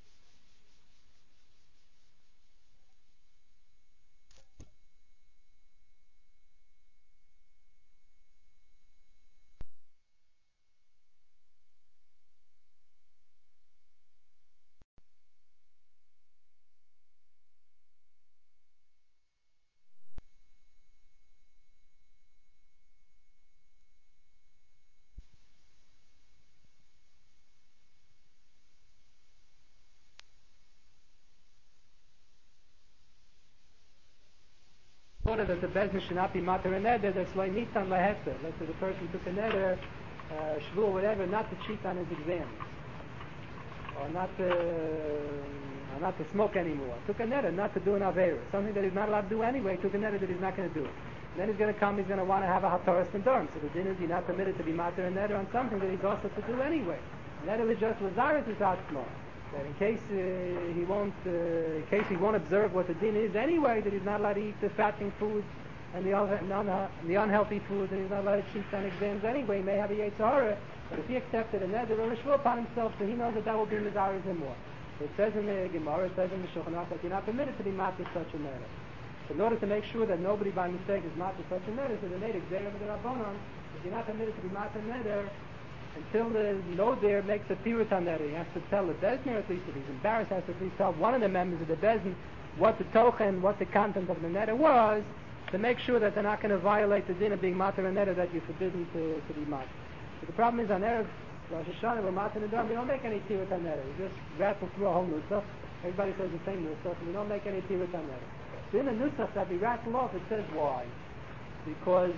order that the Bezdin should not be mater and neder, that's like nitan laheter. Let's say the person took a neder, shvu or whatever, not to cheat on his exams, or not to smoke anymore. Took a neder, not to do an avera, something that he's not allowed to do anyway. Took a neder that he's not going to do it. And then he's going to come, he's going to want to have a hataras and dorm. So the din is you're not permitted to be mater and neder on something that he's also to do anyway. Neder is just lazaris is atzmo. That in case he won't observe what the din is anyway, that he's not allowed to eat the fattening foods and the unhealthy foods, and he's not allowed to cheat on exams anyway. He may have a Yetzirah, but if he accepted a neder or a shvur upon himself, so he knows that will be mizaris and more. So it says in the Gemara, it says in the Shulchan Aruch that you're not permitted to be matir such a neder. So in order to make sure that nobody by mistake is matir such a neder, so the neder gzeira of the Rabbanon, that you're not permitted to be matir neder until the Noder makes a Pirutan neder. He has to tell the Bezdin, at least if he's embarrassed, has to at least tell one of the members of the Bezdin what the tochen, what the content of the neder was, to make sure that they're not going to violate the din of being matir and neder, that you're forbidden to be matir. But the problem is on Erev Rosh Hashanah, we're matir and neder, we don't make any Pirutan neder. We just rattle through a whole nusach. Everybody says the same nusach, and we don't make any Pirutan neder. So in the nusach that we rattle off, it says why. Because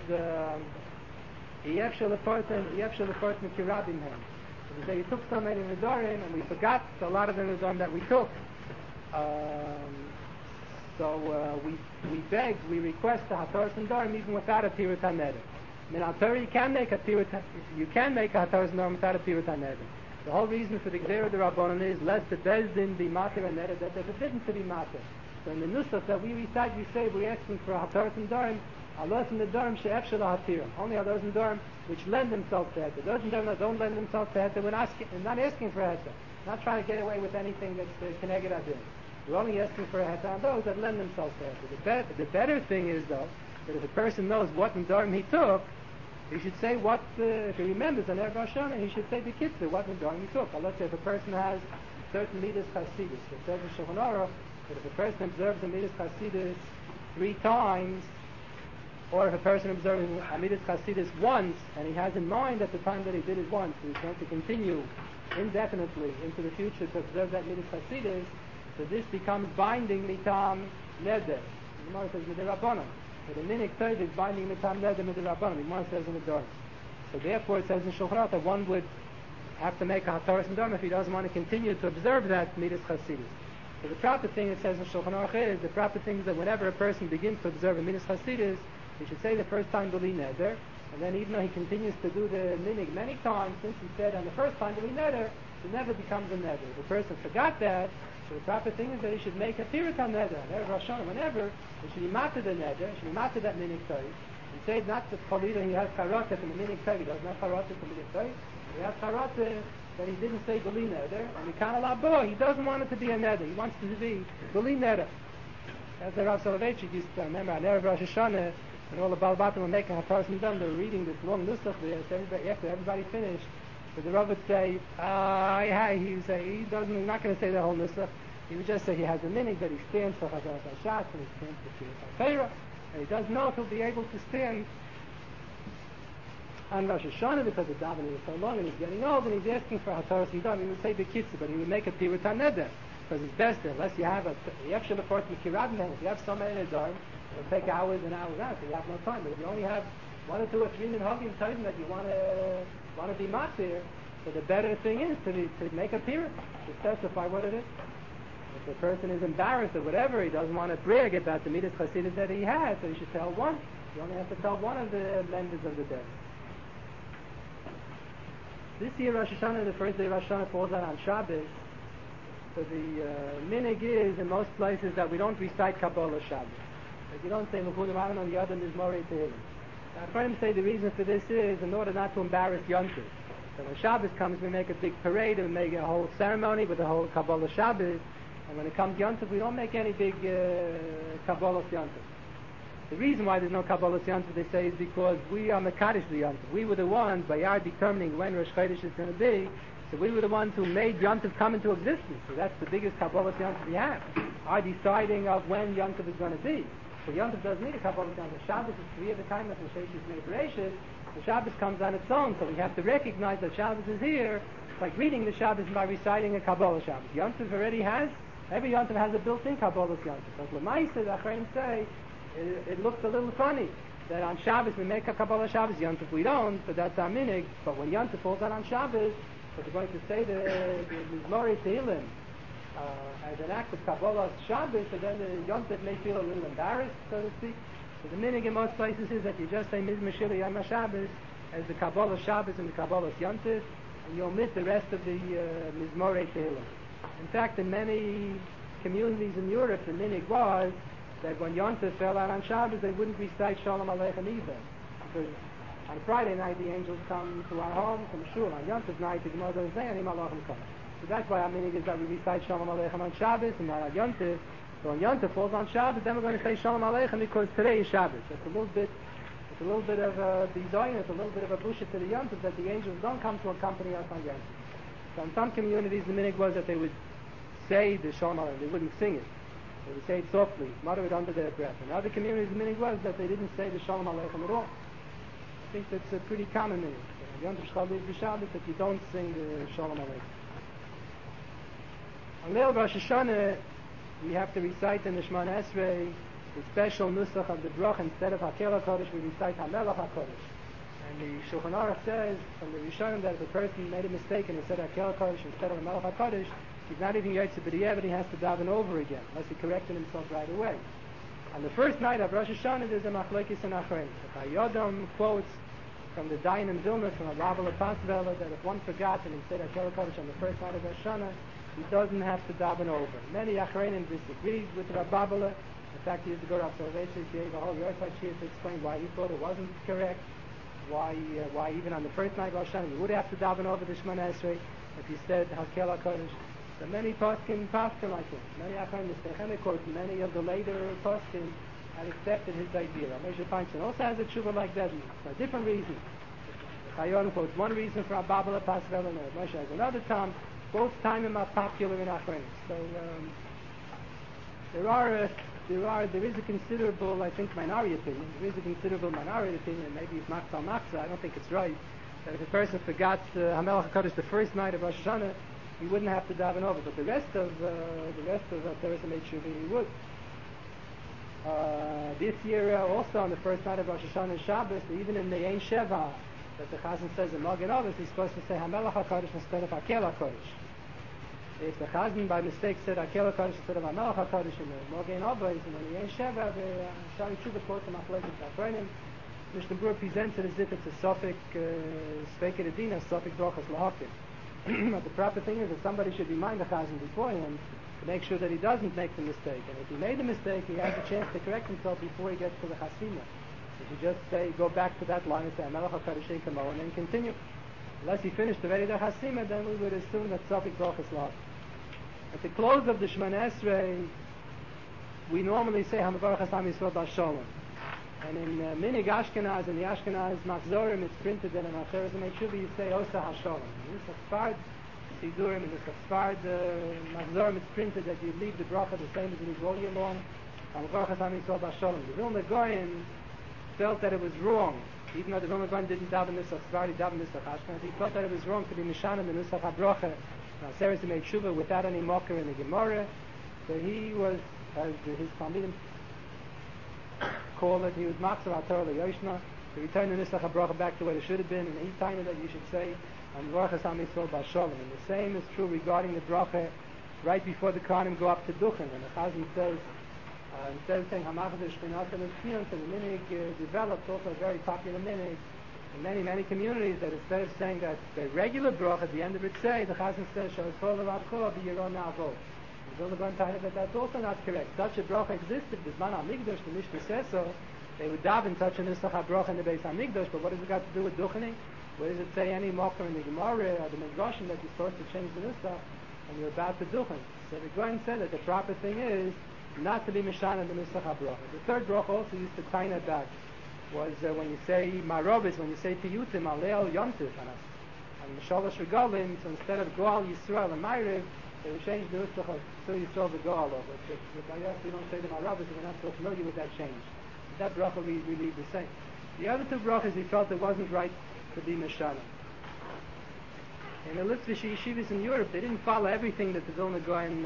Yef shel leforten kirabim hem. So we say we took so many nedarim and we forgot a lot of the nedarim that we took. So we beg, we request the hataras and darim even without a pirutan neder. I mean, al Torah you can make a hataras and darim without a pirutan neder. The whole reason for the gzeira the Rabbanon is lest the bezdin be matir and neder, that they're forbidden to be matir. So in the nusach that we recite, we say we're asking for hataras and darim. Allah and the Durham she'ef shel hatirim. Only are those in Durham which lend themselves to heter. Those in Durham that don't lend themselves to heter, we're not asking for heter. Not trying to get away with anything that's keneged adin. We're only asking for a heter on those that lend themselves to heter. The better thing is though that if a person knows what in Durham he took, he should say what if he remembers on Erev Rosh Hashanah, he should say the kitzur what in Durham he took. Let's say if a person has certain midas chasidus, it says in Shulchan Aruch that if a person observes the midas chasidus 3 times, or if a person observes Amidas Chasidus once, and he has in mind at the time that he did it once, he's going to continue indefinitely into the future to observe that Amidas Chasidus, so this becomes binding mitam neder. The Gemara says midirabbanan. So the minik tov is binding mitam neder midirabbanan. The Gemara says in the Dorim. So therefore it says in Shulchan Aruch that one would have to make a hataras and darim if he doesn't want to continue to observe that Amidas Chasidus. So the proper thing it says in Shulchan Aruch is, the proper thing is that whenever a person begins to observe Amidas Chasidus, he should say the first time B'li Neder, and then even though he continues to do the minig many times, since he said on the first time B'li Neder, it never becomes a Neder. If a person forgot that, so the proper thing is that he should make a Pirutan Neder. And Rosh Hashanah, whenever, he should be matir the Neder, he should be matir that minig toy, and say not that Cholida he has karate from the minig toy, he doesn't have karate from the minig toy, he has karate that he didn't say B'li Neder, and he can't allow boy, he doesn't want it to be a Neder, he wants it to be B'li Neder. As the Rav Soloveitchik used to remember on Erev Rosh Hashanah, and all the Balbatim were making hataras and darim, they were reading this long nusach there, so after everybody finished, so the Rav would say, he would say, he's not going to say the whole nusach, he would just say he has a minig that he stands for Chazal Hashatz, and he stands for Kiryat HaTorah, and he doesn't know if he'll be able to stand on Rosh Hashanah because the davening is so long and he's getting old and he's asking for hataras and darim. He would say b'kitzur, but he would make a pirutan neder, because it's best unless you have if you have so many nedarim, it'll take hours and hours out, so you have no time. But if you only have one or two or three minhagim time that you want to be matir. So the better thing is to make a appearance, to specify what it is. If the person is embarrassed or whatever, he doesn't want to brag about the midas chasidus that he has, so he should tell one. You only have to tell one of the members of the day. This year Rosh Hashanah, the first day of Rosh Hashanah falls out on Shabbos. So the minig is in most places that we don't recite Kabbalah Shabbos. Like you don't say Mechudim Aron Yadam Mizmorei Tehillim. Now friends say the reason for this is in order not to embarrass Yom Tov. So when Shabbos comes, we make a big parade and we make a whole ceremony with the whole Kabbalah Shabbos. And when it comes Yom Tov, we don't make any big Kabbalah Yom Tov. The reason why there's no Kabbalah Yom Tov, they say, is because we are Mekadosh the Yom Tov. We were the ones, by our determining when Rosh Chodesh is going to be, so we were the ones who made Yom Tov come into existence. So that's the biggest Kabbalah Yom Tov we have. Our deciding of when Yom Tov is going to be. So Yom Tov doesn't need a Kabbalah Yom Tov. Shabbos is three of the kindness and Sheish made Bereshit. The Shabbos comes on its own, so we have to recognize that Shabbos is here by reading the Shabbos and by reciting a Kabbalah Shabbos. Yom Tov already has, every Yom Tov has a built-in Kabbalah Yom Tov. But L'maisa, the Achreim say, it looks a little funny that on Shabbos we make a Kabbalah Shabbos, Yom Tov we don't, but that's our minig. But when Yom Tov falls out on Shabbos, so we're going to say the Mizmorei Tehillim as an act of Kabbalah Shabbos, so then the Yom Tov may feel a little embarrassed, so to speak. So the minig in most places is that you just say Mizmor Shiri Yom HaShabbos as the Kabbalah Shabbos and the Kabbalah Yom Tov, and you omit the rest of the Mizmorei Tehillim. In fact, in many communities in Europe, the minig was that when Yom Tov fell out on Shabbos, they wouldn't recite Shalom Aleichem either. Because on Friday night, the angels come to our home from Shul. On Yom Tov night, the Gemara doesn't say any Malachim come. So that's why our minig is that we recite Shalom Aleichem on Shabbos and not on Yom Tov. So when Yom Tov falls on Shabbos, then we're going to say Shalom Aleichem because today is Shabbos. It's a little bit of a design, it's a little bit of a busha to the Yom Tov that the angels don't come to accompany us on Yom Tov. So in some communities, the minig was that they would say the Shalom Aleichem, they wouldn't sing it. They would say it softly, mutter it under their breath. In other communities, the meaning was that they didn't say the Shalom Aleichem at all. I think that's a pretty common meaning. Yom Tov Shchal is the Shabbos that you don't sing the Shalom Aleichem. On Leil Rosh Hashanah, we have to recite in the Shemona Esrei the special nusach of the brach. Instead of Hakel HaKodesh, we recite HaMelech HaKodesh. And the Shulchan Aruch says from the Rishonim that if a person made a mistake and he said Hakel HaKodesh instead of HaMelech HaKodesh, he's not even Yotze B'Di'evah, but he has to daven over again, unless he corrected himself right away. On the first night of Rosh Hashanah, there's a machlokes and achrein. The Chayodam quotes from the Dayan in Vilna, from a Rav Lepasvela, that if one forgot and he said Hakel HaKodesh on the first night of Rosh Hashanah, he doesn't have to daven over. Many achreinim disagreed with Rav Babala. In fact, years ago, Rav Soloveitchik gave a whole Yortzeit Shir to explain why he thought it wasn't correct, why even on the first night of Rosh Hashanah you would have to daven over the Shemona Esrei if you said Hakel HaKodesh. So many poskim like this. Many achreinim, Mr. Chemekot, many of the later poskim had accepted his idea. Moshe Feinstein also has a tshuva like that for a different reason. The Chayon quotes one reason for Abba Pasvel, and Moshe has another time. Both timing are popular in achreinim. So there is a considerable, I think, minority opinion. There is a considerable minority opinion. Maybe it's Maksa. I don't think it's right. That if a person forgot Hamelach HaKodesh the first night of Rosh Hashanah, he wouldn't have to daven over, but the rest of Teresa made sure he would. This year, also on the first night of Rosh Hashanah and Shabbos, even in the Ein Sheva, that the Chazan says in Magen Avos, he's supposed to say Hamelach HaKodesh instead of Hakel HaKodesh. If the Chazan by mistake said Hakel HaKodesh instead of Hamelach HaKodesh in the Magen Avos, and in the Ein Sheva, the Shari Tshuva quotes him Machlokes Achreinim, Mishnah Berurah presents it as if it's a Sofik Sveiket Adina, Sofik Brochas Lahakim. But the proper thing is that somebody should remind the Chazan before him to make sure that he doesn't make the mistake. And if he made the mistake, he has a chance to correct himself before he gets to the Chasima. If you just say, go back to that line and say, Melech HaKadosh Kamo, and then continue. Unless he finished already the Chasima, then we would assume that Sofik Brochas Lahakim. At the close of the Shemona Esrei, we normally say, Hamavarach Hasam Yisrael B'Shalom. And in Minig Ashkenaz, in the Ashkenaz Machzorim, it's printed that in Acheres and Mechubi you say Osa HaShalom. In the Sfard Sidurim, in the Sfard Machzorim, it's printed that you leave the bracha the same as it is all year long. Hamavarach Hasam Yisrael B'Shalom. The Vilna Goyen felt that it was wrong, even though the Vilna Goyen didn't daven Nusach Sfard, he daven Nusach Ashkenaz. He felt that it was wrong to be Mishanim the Nusach HaBracha, Acheres and Mechubi, without any mocker in the Gemara. So he was, as his Talmidim call it, he was Matzah HaTorah L'Yoshna, to return the Nusach HaBracha back to what it should have been, and each time that you should say, and the same is true regarding the bracha right before the Kohanim go up to Duchen, and the Chazan says, instead of saying Hamachzer Shchinasa L'Tzion, so the minig developed also a very popular minig in many communities, that instead of saying that the regular bracha at the end of it say, the Chazan says Sha'asol L'Rabcho B'Yiron Na'avo. The Vilna Gaon tell that that's also not correct. Such a bracha existed, the Zman HaMikdash, the Mishnah says so. They would daven such a Nusach HaBracha in the Beis HaMikdash, but what does it got to do with Duchening? Where does it say any mocker in the Gemara or the Midrashim that you're supposed to change the Nusach and you're about to Duchen? So the Gaon said that the proper thing is not to be Mishana the Nusach HaBracha. The third bracha also used to tie that back was when you say Marobis, when you say Piyutim, Aleo Yontif, and Shalosh Regalim, so instead of Goal Yisrael and Ma'ariv, they would change the Nusach of Tzur Yisrael the Goal over. But I guess we don't say the Marobis, we're not so familiar with that change. That bracha we leave the same. The other two brachas he felt it wasn't right to be Mishana. In the Litvish yeshivas in Europe, they didn't follow everything that the Vilna Gaon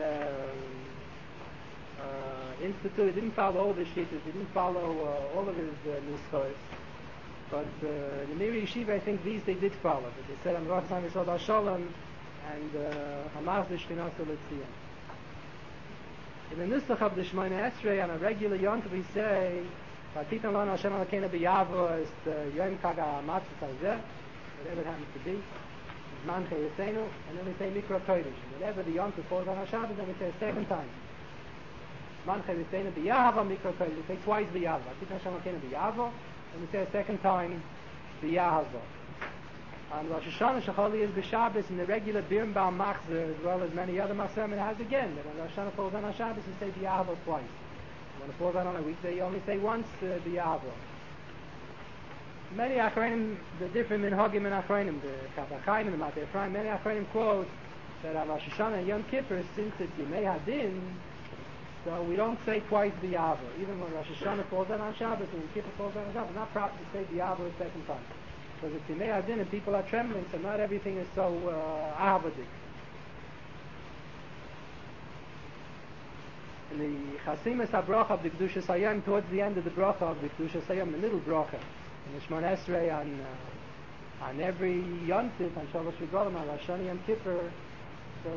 instituted. They didn't follow all the shittas. They didn't follow all of his nuschos. But in the Miri Yeshiva, I think these they did follow. But they said, "Am Rachman Yisod Shalom," and "Hamaz Shchinasa L'Tzion." In the Nusach of the Shemona Esrei, on a regular yontif, we say, "Vatitan Lanu Hashem Elokeinu B'Yavo Est Yom Chag HaMatzos Hazeh," whatever it happens to be, Zman Chayesenu, and then we say Mikra Kodesh. And whenever the yontif falls on Shabbos, then we say a second time, Zman Chayesenu B'Yahava Mikra Kodesh. We say twice B'Yahava. Vatitan Hashem Elokeinu B'Yavo, and we say a second time B'Yahava. On Rosh Hashanah, Shecholi is b'Shabbos, in the regular Birnbaum Machzer, as well as many other Machzerim, it has again, that when Rosh Hashanah falls on Shabbos, you say B'Yahava twice. When it falls on a weekday, you only say once B'Yahava. Many Achronim, the different Minhagim and Achronim, the Kavachayim and the Matei Ephraim, many Achronim quote that on Rosh Hashanah and Yom Kippur, since it's Yemei Hadin, so we don't say twice B'Yahava. Even when Rosh Hashanah falls on Shabbos and Yom Kippur falls on Shabbos, it's not proper to say B'Yahava a second time. Because it's Yemei Hadin and people are trembling, so not everything is so ahavadik. In the Chasimas HaBracha of the Kedushas Hayom, towards the end of the Bracha of the Kedushas Hayom, the middle Bracha, in the Shemona Esrei, on every Yontif, on Shalosh Regalim, on Rosh Hashanah Yom Kippur, so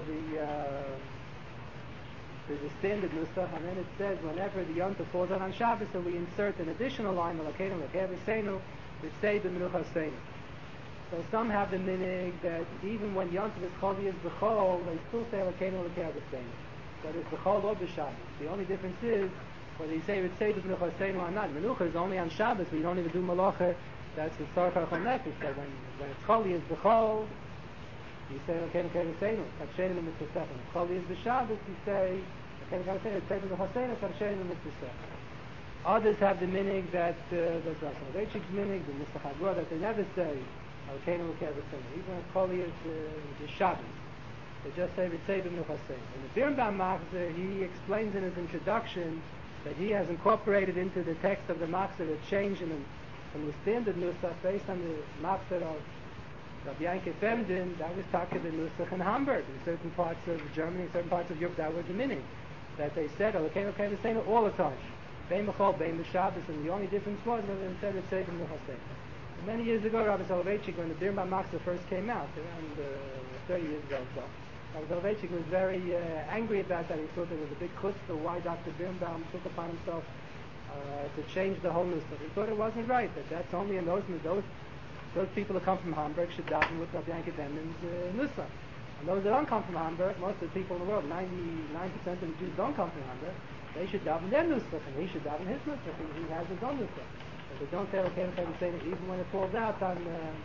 there's a standard Nusach, and then it says whenever the Yontif falls on Shabbos, so we insert an additional line, Elokeinu L'Kevisenu, that say the Menuchaseinu. So some have the minig that even when Yontif is Chol is B'chol, they still say Elokeinu L'Kevisenu. But it's B'chol or B'Shabbos. The only difference is whether you say the Menuchaseinu or not. Menucha is only on Shabbos, but you don't even do Malacha. That's the Tzarech HaChol Nefesh. So when it's Chol is B'chol, you say Elokeinu L'Kevisenu. Kavsheinu L'Mitzvah. When Chol is B'Shabbos, you say Elokeinu L'Kevisenu. It's say Menuchaseinu, Kavsheinu L'Mitzvah. Others have the minig that that's Rav Soloveitchik's minig, the Nusach HaGra, that they never say Elokeinu L'Kevisenu. Even when Chol is the Shabbos, they just say V'tzei B'Menuchaseinu. In the Birnbaum Machzer, he explains in his introduction that he has incorporated into the text of the Machzer a change from the standard Nusach based on the Machzer of Rabbi Yankov Emden. That was Taka the Nusach in Hamburg. In certain parts of Germany, in certain parts of Europe, that was the minig, that they said Elokeinu L'Kevisenu all the time. Bein B'chol, Bein B'Shabbos, and the only difference was whether instead it said B'Menuchaseinu. Many years ago, Rabbi Soloveitchik, when the Birnbaum Machzer first came out, around 30 years ago or so, Rabbi Soloveitchik was very angry about that. He thought it was a big chutzpah why Dr. Birnbaum took upon himself to change the whole Nusach. He thought it wasn't right, that's only in those people who come from Hamburg should daven with Rabbi Yankov Emden's Nusach. And those that don't come from Hamburg, most of the people in the world, 99% of the Jews don't come from Hamburg, they should daven their Nusach, and he should daven his Nusach, and he has his own Nusach. But they don't say Elokeinu L'Kevisenu even when it falls out on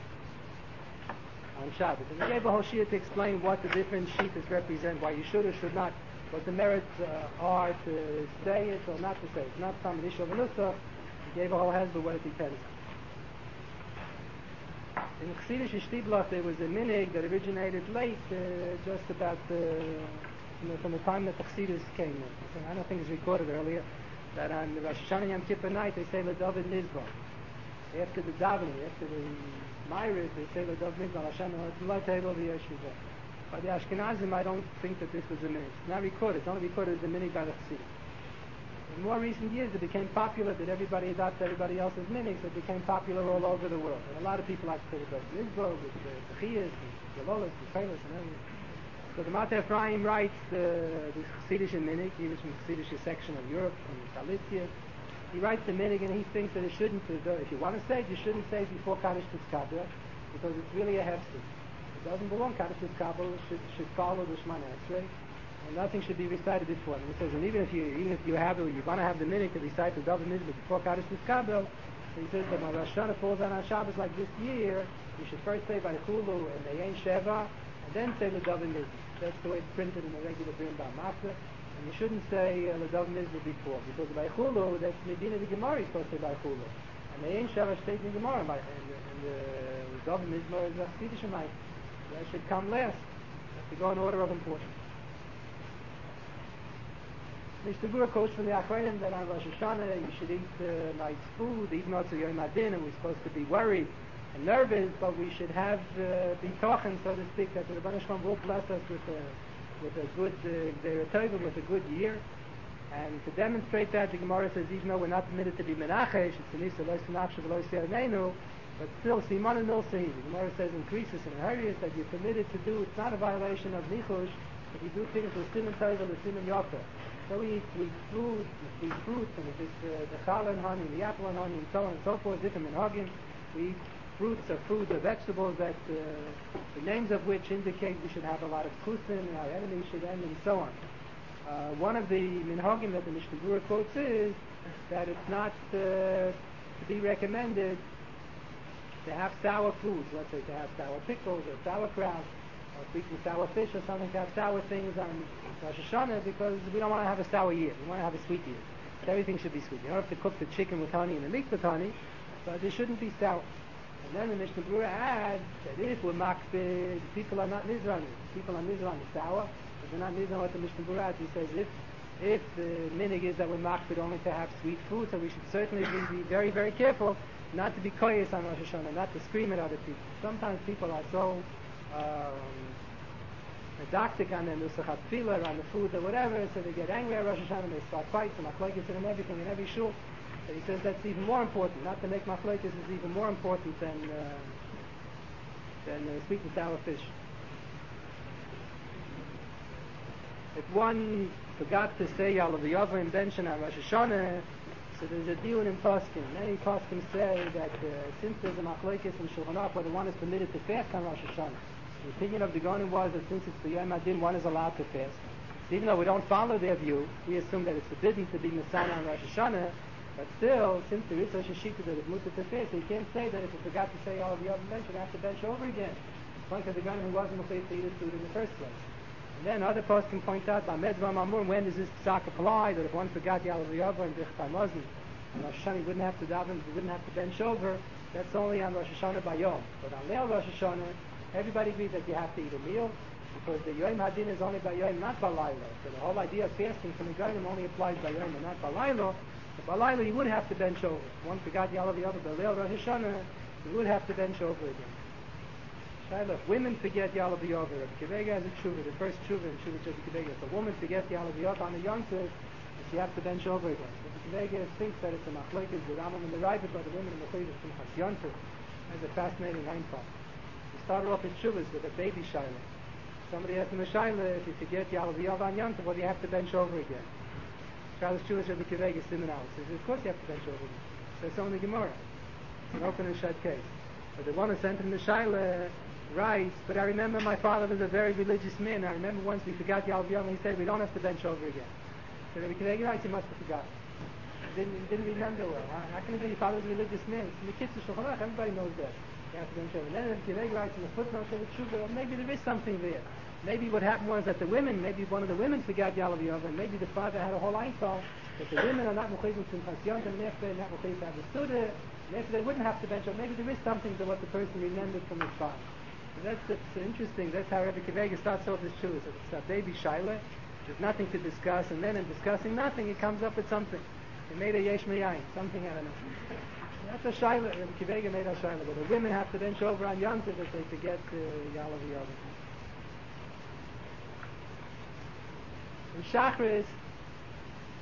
Shabbos. And he gave a whole shiur to explain what the different shittas represent, why you should or should not, what the merits are to say it or not to say it. It's not some issue of a Nusach. He gave a whole hezbollah what it depends on. In Chassidish Shtibloch, there was a minig that originated late, just about from the time that the Chassidus came in. So I don't think it's recorded earlier, that on the Rosh Hashanah Yom Kippur night, they say LeDavid Mizbah. After the davening, after the Ma'ariv, they say LeDavid Mizbah, Hashem L'Teivo V'Yeshiva. By the Ashkenazim, I don't think that this was a minig. It's not recorded. It's only recorded as a minig by the Chassidus. In more recent years, it became popular that everybody adopts everybody else's minig. It became popular all over the world. And a lot of people like to say the Mizbo with the Chiyas and Galolas and Chelas and everything. So the Mater Ephraim writes the Chassidish minig. He was from the Chassidish section of Europe, from Galicia. He writes the minig, and he thinks that it shouldn't, if you want to say it, you shouldn't say it before Kaddish Tiskabel, because it's really a hefsek. It doesn't belong. Kaddish Tiskabel should follow the Shemana Esrei, and nothing should be recited before. And he says, and even if you have it, you want to have the minig to recite the David Mizbah before Kaddish Tiskabel, he says that when Rosh Hashanah falls on Shabbos like this year, you should first say by Chulu and Me'en Sheva, and then say the David Mizbah. That's the way it's printed in the regular Brim Bar Matzah. And you shouldn't say L'Dav Mizbah before, because by Chulu, that's Medina the Gemara is supposed to say by Chulu. And the Ein Shava stays in Gemara, and the L'Dav Mizbah is a Chassidish Shemayim. That should come last. Have to go in order of importance. Mr. Gura quotes from the Achronim that on Rosh Hashanah you should eat nice food, even though it's a Yom Adin, and we're supposed to be worried and nervous, but we should have be talking, so to speak, that the Rebbeinu Shalom will bless us with a good with a good year. And to demonstrate that, the Gemara says, even though we're not permitted to be menachesh, it's an isa lo sinachshav lo yisyaneinu, but still siman and milsehi. The Gemara says in Krisis and Harius that you're permitted to do. It's not a violation of nichush if you do things with siman tov or siman yofer. So we eat fruits, and the challah and honey, the apple and honey, and so on and so forth, different minhagim. We eat fruits or food or vegetables that the names of which indicate we should have a lot of kusin, our enemies should end, and so on. One of the minhagim that the Mishnah Berurah quotes is that it's not to be recommended to have sour foods, let's say to have sour pickles or sauerkraut, or sweet and sour fish or something, to have sour things on Rosh Hashanah, because we don't want to have a sour year. We want to have a sweet year. So everything should be sweet. You don't have to cook the chicken with honey and the meat with honey, but it shouldn't be sour. And then the Mishnah Berurah adds that if we're makbid, people are not nizrani. People are nizrani sour, but they're not nizrani what the Mishnah Berurah adds. He says if the minig is that we're makbid only to have sweet food, so we should certainly be very, very careful not to be koyes on Rosh Hashanah, not to scream at other people. Sometimes people are so didactic on their nusach tefillah, on the food or whatever, so they get angry at Rosh Hashanah and they start fights and machlokes and everything in every shul. So he says that's even more important. Not to make machlokes is even more important than sweet and sour fish. If one forgot to say Yalav Yava in Benshon on Rosh Hashanah, so there's a deal in Poskim. Many Poskim say that since there's a machlokes in Shulchan Aruch whether one is permitted to fast on Rosh Hashanah, the opinion of the Gaonim was that since it's the Yom Adin, one is allowed to fast. So even though we don't follow their view, we assume that it's forbidden to be Messiah on Rosh Hashanah, but still, since there is such a shita that it's mutter to fast, so you can't say that if you forgot to say all of the other bench, you have to bench over again. It's like the Gaonim who wasn't supposed to eat his food in the first place. And then other posts can point out, by Medva Mamur, when does this psak apply, that if one forgot Yalav Yava and Bichta Muslim, on Rosh Hashanah, he wouldn't have to daven, he wouldn't have to bench over. That's only on Rosh Hashanah by Yom. But on Leil Rosh Hashanah, everybody agrees that you have to eat a meal, because the Yom Hadin is only by Yom, not by Laila. So the whole idea of fasting from the Gaonim only applies by Yom and not by Laila. But by Laila, you would have to bench over. If one forgot Yalav Yava by Leil Rosh Hashanah, you would have to bench over again. Shaila, if women forget Yalav Yava, Rabbi Kivega has a tshuva, the first tshuva in tshuva Rabbi Kivega. If a woman forgets Yalav Yava on a Yom Tov, she has to bench over again. Rabbi Kivega thinks that it's a machlokes with Rambam and the Rabbah, but the women in the Chayv from Chas Yom Tov. Has a fascinating hindfall. He started off his tshuvas with a baby shaila. Somebody asked him a shaila, if you forget Yalav Yava on Yom Tov, well, you have to bench over again. Shaila's tshuvas Rabbi Kivega Siman Al says, of course you have to bench over again. Says so in the Gemara. It's an open and shut case. But the one who sent him the shaila writes, but I remember my father was a very religious man. I remember once we forgot Yalav Yava, and he said we don't have to bench over again. So Rabbi Kivega writes, he must have forgotten. He didn't remember well. How can it be your father was a religious man? It's in the kids of Shulchan Aruch, everybody knows that. You have to bench over. And then Rabbi Kivega writes in the footnote of the tshuva, maybe there is something there. Maybe what happened was that the women, maybe one of the women forgot Yalav Yava, and maybe the father had a whole einfall that the women are not mechayim from Chas Yom Tov, and therefore they're not mechayim to have a suda, and therefore they wouldn't have to bench over. Maybe there is something to what the person remembered from his father. So that's interesting. That's how Rabbi Kivega starts off his tshuva. So it's a baby shaila. There's nothing to discuss, and then in discussing nothing, he comes up with something. He made a yesh mayayin, something, I don't know. That's a shaila. Rabbi Kivega made a shaila. But the women have to bench over on Yom Tov if they forget Yalav Yava. In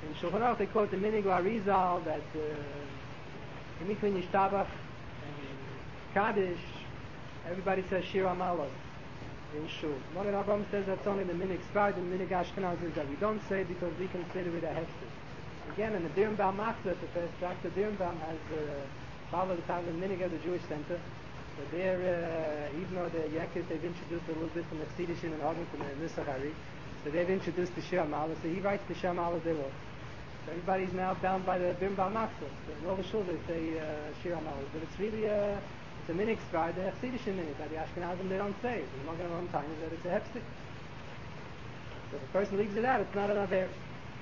In Shulchan Aruch they quote the Minig Arizal that in between Yishtabach and Kaddish, everybody says Shir Amalos in Shul. Magen Avraham says that's only the Minig Sfard and the Minig Ashkenaz that we don't say because we consider it a hefsek. Again, in the Birnbaum Machzor, Professor Dr. Birnbaum has followed the time of the Minig of the Jewish Center. So there, even though the Yekis, they've introduced a little bit from the Chassidishin and Ogden from the Nusachari. So they've introduced the Shir Amalos. So he writes the Shir Amalos there also. So everybody's now bound by the Birnbaum Machzor. So in all the shuls they say Shir Amalos. But it's really it's a Minig Sfard, the Chassidishin Minig. By the Ashkenazim they don't say it. The Magen Avraham time is that it's a hefsek. So if a person leaves it out, it's not enough there.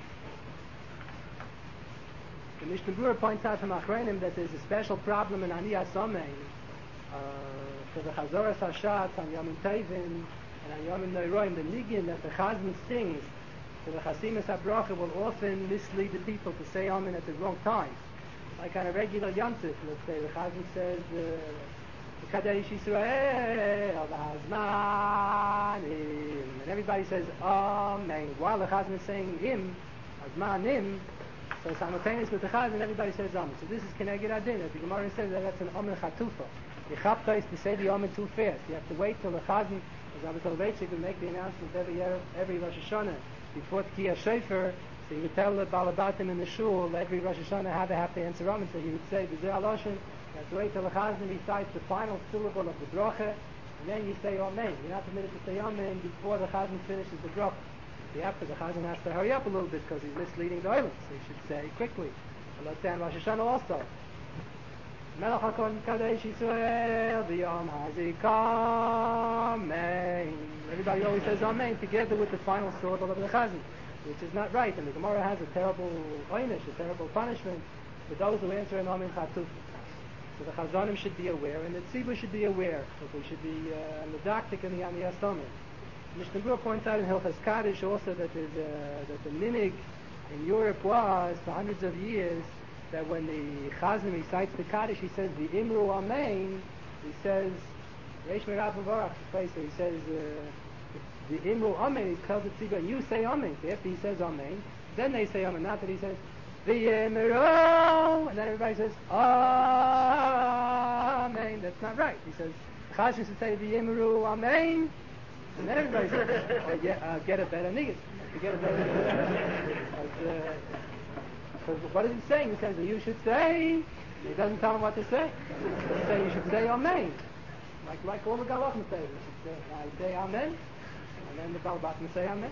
The Mishnah Berurah points out from Achronim that there's a special problem in Ani Asomein for the Chazoras Hashatz on Yom Tovim and on Yom Neiroim. The Nigin that the Chazan sings for the Chasimus HaBracha will often mislead the people to say Amen at the wrong time. Like on a regular Yontif, let's say, the Chazan says Kadesh Yisrael Hazmanim, and everybody says Amen while the Chazan is saying Im, Hazmanim. So simultaneous with the Chazan, everybody says Amen. So this is Keneged Adin. The Gemara says that that's an Amen Chatufa. The Chapta is to say the Amen too fast. You have to wait till the Chazan, as Rabbi Soloveitchik would make the announcement every Rosh Hashanah before Tkiyah Shofar. So he would tell the Balabatim in the shul every Rosh Hashanah how they have to answer Amen. So he would say, B'zeh Aloshin, you have to wait till the Chazan recites the final syllable of the Bracha, and then you say Amen. You're not permitted to say Amen before the Chazan finishes the Bracha. After the Chazan has to hurry up a little bit because he's misleading the Olim, so he should say quickly. And let's say on Rosh Hashanah also. Melech HaKohen Kadesh Yisrael B'Yom HaZikamein. Everybody always says Amen together with the final syllable of the Chazan, which is not right. And the Gemara has a terrible oynish, a terrible punishment for those who answer an Amen Chatuf. So the Chazanim should be aware, and the Tzibur should be aware that they should be medactic in the Ani Asomer. Mishnah Berurah points out in Hilchas Kaddish also that that the minig in Europe was for hundreds of years that when the Chazan recites the Kaddish, he says the Imru Amen. He says Yesh Merav Varach. So he says the Imru Amen. He tells the Tzibur, and you say Amen. So after he says Amen, then they say Amen. Not that he says the Imru, and then everybody says Amen. That's not right. He says Chazan should say the Imru Amen. And then everybody says, get a better niggas. Get a better niggas. Because what is he saying? He says, you should say. He doesn't tell him what to say. He says, you should say Amen. Like all the Galachim say. I say Amen. And then the Balbatim say Amen.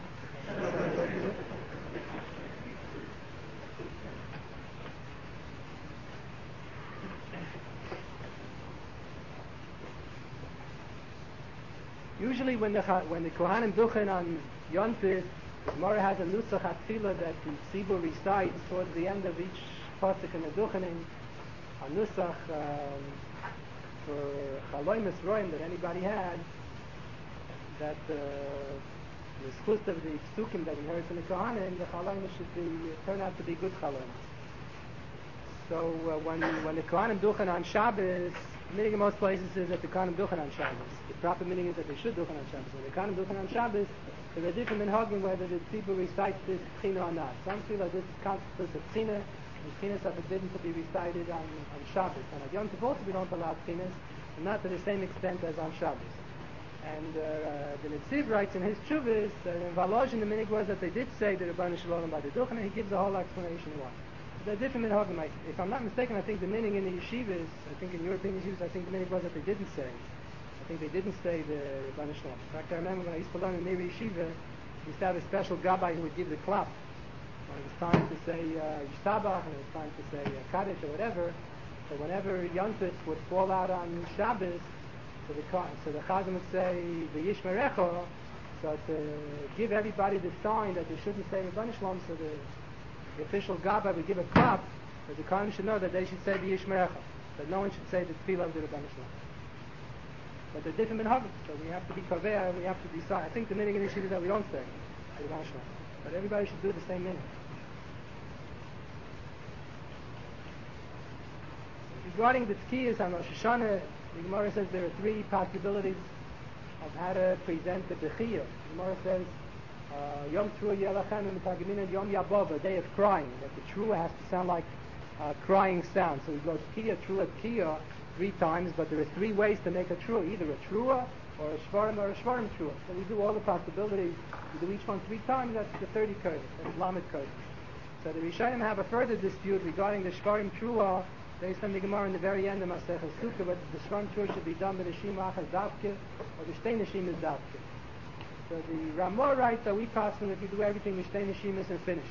Usually when the Kohanim duchen on Yontif, the Gemara has a Nusach HaTfilah that the Tzibur recites towards the end of each pasuk in the duchening, a Nusach for Chaloimus Roim that anybody had, that the schus of the Psukim that we heard from the Kohanim, the Chaloimus should turn out to be good Chaloimus. So when the Kohanim duchen on Shabbos, the meaning in most places is that the Kohanim duchen on Shabbos. The proper meaning is that they should duchen on Shabbos. When the Kohanim duchen on Shabbos, there's a different minhagim whether the Tzibur recites this Tchina or not. Some feel that this constitutes a Tchina, and Tchinas are forbidden to be recited on Shabbos. And at Yom Tov also we don't allow Tchinas, and not to the same extent as on Shabbos. And the Netziv writes in his Chuvas, in Valozhin the minig was that they did say the Rebbeinu Shalom by the duchen, and he gives a whole explanation why. They're different minhagim. If I'm not mistaken, I think the meaning in the yeshivas, I think in European yeshivas, I think the meaning was that they didn't say. I think they didn't say the Rebbeinu Shalom. In fact, I remember when I used to learn in Neri Yeshiva, we used to have a special gabbai who would give the clap. When it was time to say Yishtabach, and it was time to say Kaddish or whatever. So whenever Yontif would fall out on Shabbos, so the Chazan would say the Yishmerecho, so to give everybody the sign that they shouldn't say Rebbeinu Shalom, so the official Gabbai would give a clap, that the Kohanim should know that they should say the Yishmerecha, that no one should say the Tefillah of the Rebbeinu Shalom. But they're different minhagim, so we have to be kaveah, we have to decide. I think the meaning in the yeshiva is that we don't say the Rebbeinu Shalom, but everybody should do the same meaning. Regarding the Tkiyas on Rosh Hashanah, the Gemara says there are three possibilities of how to present the Bechiyah. The Gemara says, Yom Trua Yelachem and Mitagmin and Yom Yabova, a day of crying. That the Trua has to sound like crying sound. So he goes Kia, Trua, Kia 3 times, but there are 3 ways to make a Trua, either a Trua or a Shvarim Trua. So we do all the possibilities. We do each one 3 times, that's the 30 Kodesh, that's Lamed Kodesh. So the Rishonim have a further dispute regarding the Shvarim Trua, based on the Gemara in the very end of Masechah Sukkah, whether the Shvarim Trua should be done by the Neshima Achas Davke or the Shtei Neshimas Davke. So the Ramah writes that we pass them if you do everything with Shtei Neshimas and finished.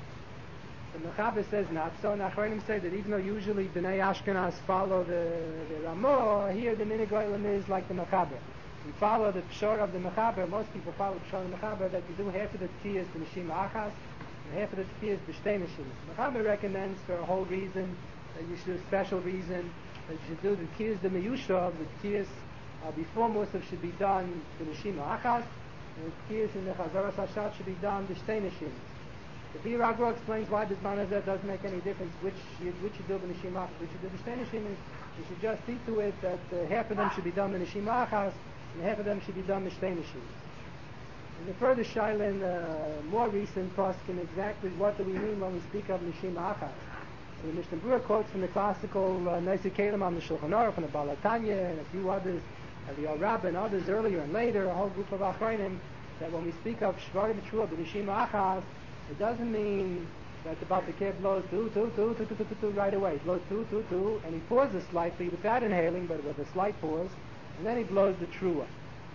The Mechaber says not so, and Achronim say that even though usually Bnei Ashkenaz follow the Ramah, here the Minig Olam is like the Mechaber. We follow the Pshor of the Mechaber. Most people follow the Pshor of the Mechaber that you do half of the Tziyas the Neshima Achas and half of the Tziyas the Shtei Neshimas. Mechaber recommends for a whole reason that you should do a special reason that you should do the Tziyas the Meyushav, the Tziyas before Musaf should be done the Neshima Achas, and the Tziyas in the Chazaras Hashat should be done the Shtei Neshimas. The Bir Agro explains why this Manazah doesn't make any difference which you do the Neshima Achas, which you do the Shtei Neshimas. You should just see to it that half of them should be done the Neshima Achas and half of them should be done the Shtei Neshimas. In the further Shailin, more recent poskim, exactly what do we mean when we speak of Neshima Achas? So the Mishnah Berurah quotes from the classical Neisei Kelim on the Shulchan Aruch, from the Baal HaTanya, and a few others, the Rabbah and others earlier and later, a whole group of Achronim, that when we speak of Shvarim Trua, the Neshima Achas, it doesn't mean that the Baal HaKeh blows two right away. He blows two, and he pauses slightly without inhaling, but with a slight pause, and then he blows the Trua.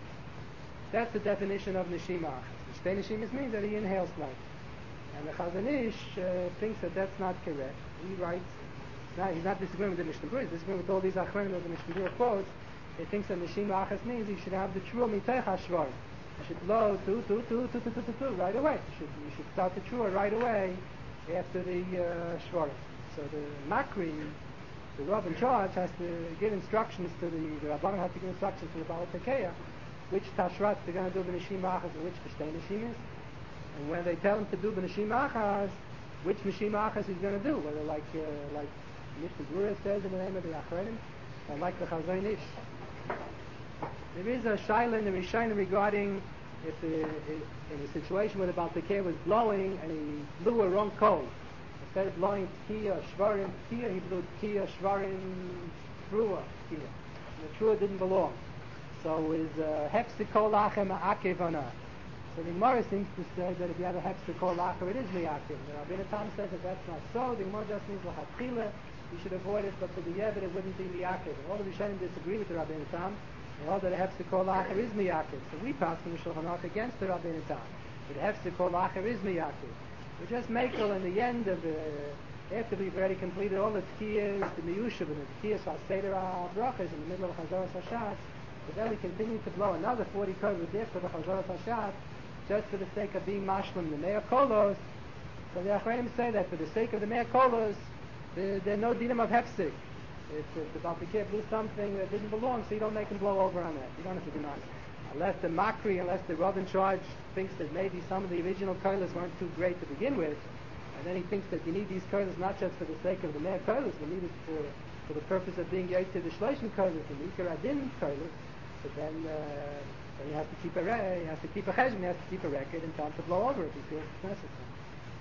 That's the definition of Neshima Achas. The Shtei Neshimas means that he inhales slightly. And the Chazon Ish thinks that that's not correct. He writes, he's not disagreeing with the Mishnah Berurah, he's disagreeing with all these Achronim that the Mishnah Berurah quotes. He thinks that Neshima Achas means he should have the Trua Mitech HaShvarim. You should blow two right away. You should start the Trua right away after the Shvarim. So the Makri, the Rav in charge, has to give instructions to the Rabbanan has to give instructions to the Baal HaTekeah, which Tashrat they're going to do B'Neshima Achas and which B'Shtei Neshimas. And when they tell him to do B'Neshima Achas, which Neshima Achas he's going to do, whether like Mishnah Berurah says in the name of the Achronim, or like the Chazon Ish. There is a shaila in the Rishonim regarding if in a situation where the Baal HaTekeah was blowing and he blew a wrong coal. Instead of blowing Tia Shvarim Tia, he blew Tia Shvarim Trua Tia. And the Trua didn't belong. So is Hefsek Kol Lachem Ma'akev or not? So the Gemara seems to say that if you have a Hefsek Kol Lacher, it is Mi'akev. The Rabbeinu Tam says that that's not so. The Gemara just means L'Chatchila, you should avoid it, but for the Yeved it wouldn't be Mi'akev. And all the Rishonim disagree with the Rabbeinu Tam. And all that a Hefsek Kol Lacher is Mi'akev. So we pass in the Shulchan Aruch against the Rabbeinu Tam. But the Hefsek Kol Lacher is Mi'akev. We just make it in the end of the, after we've already completed all the Tkiyas, the Miyushav, and the Tkiyas HaSeder HaBrachas in the middle of Chazaras Hashat, but then we continue to blow another 40 kodesh after the Chazaras Hashat, just for the sake of being mashlim, the Meir Kolos. So the Achronim say that for the sake of the Meir Kolos, there are no dinim of hefsek. If the Baal HaTekeah blew something that didn't belong, so you don't make him blow over on that. You don't have to deny it. Unless the Makri, unless the Rav in charge thinks that maybe some of the original kolos weren't too great to begin with, and then he thinks that you need these kolos not just for the sake of the Meir Kolos, you need it for the purpose of being yet to the Shloshim kolos, the Mikar Adin kolos, but then he has to keep a cheshbon, he has to keep a record and tell him to blow over if he feels it's necessary.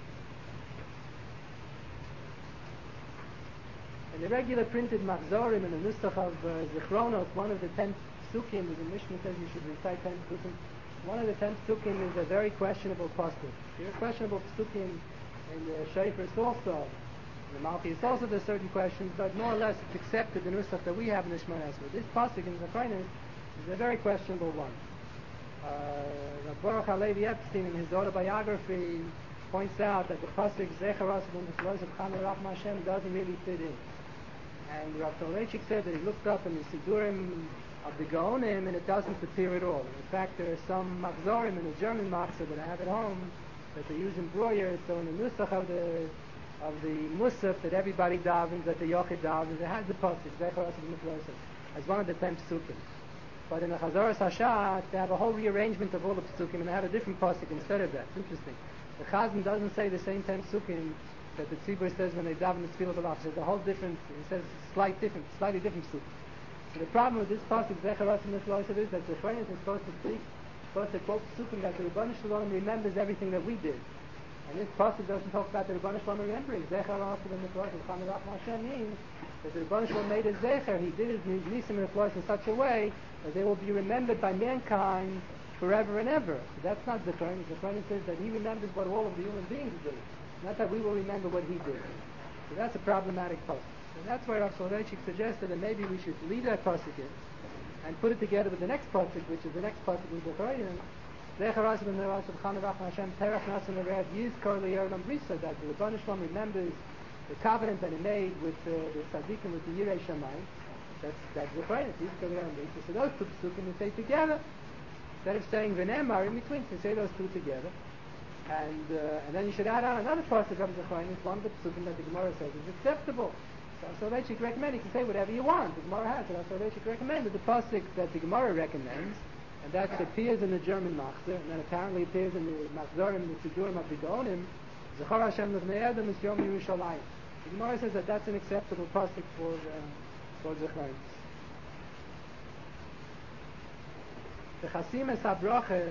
In the regular printed Machzorim in the Nusach of Zichronos, one of the 10 psukim, the Mishnah says you should recite 10 psukim. One of the 10 psukim is a very questionable pasuk. There are questionable psukim in the Shofars also. In the Malchus also there's certain questions, but more or less it's accepted the Nusach that we have in the Shemona Esrei. This pasuk in Zechronos is a very questionable one. Rav Baruch Halevi Epstein in his autobiography points out that the pasuk Zecher Asad in the Shlosh of Chana Rachma Hashem doesn't really fit in. And Rav Soloveitchik said that he looked up in the Sidurim of the Gaonim and it doesn't appear at all. In fact, there are some Machzorim in the German Machzor that I have at home that they use in Breuer. So in the Nusach of the Musaf that everybody davens, that the Yochid davens, it has the pasuk Zecher Asad in the Shlosh as one of the 10 psukim. But in the Chazaras Hashat, they have a whole rearrangement of all the psukim and they have a different pasuk instead of that. It's interesting. The Chazan doesn't say the same 10 psukim that the Tzibur says when they daven the Tefillah B'Lach. It's a whole different, it says slightly different psukim. So the problem with this pasuk, Zecher Asad Nishloishav, is that the Zechronos is supposed supposed to quote Psukim that the Rebbeinu Shalom remembers everything that we did. And this pasuk doesn't talk about the Rebbeinu Shalom remembering. Zecher also the Mikvah and Chamerach Hashem means that the Rebbeinu Shalom made his Zecher. He did his Nisim and Mikvah in such a way that they will be remembered by mankind forever and ever. So that's not Zechron. Zechron says that he remembers what all of the human beings did. Not that we will remember what he did. So that's a problematic pasuk. And that's why Rav Soloveitchik suggested that maybe we should leave that pasuk in and put it together with the next pasuk, which is the next pasuk in Zechron. Zecher Hashem and Neras of Chanavach Hashem Terach Nasan Erev Yiz Kor Le'Yerlam Brisa, that the Rebbeinu Shalom remembers the covenant that he made with the Tzaddikim, with the Yirei Shamayim. That's Zechron. Yiz Kor Le'Yerlam Brisa. So those two pasukim we say together. Instead of saying V'nemar in between, to say those two together. And then you should add on another pasuk of Zechron. It's one of the pasukim that the Gemara says is acceptable. So Soloveitchik recommended, you can say whatever you want. The Gemara has it. Soloveitchik recommended the pasuk that the Gemara recommends, and that appears in the German Machzor, and that apparently appears in the Machzorim and the Sidurim of the Gaonim. Zechor Hashem L'vnei Adam es Yom Yerushalayim. The Gemara says that that's an acceptable pasuk for Zechron. The Chasimas HaBrocha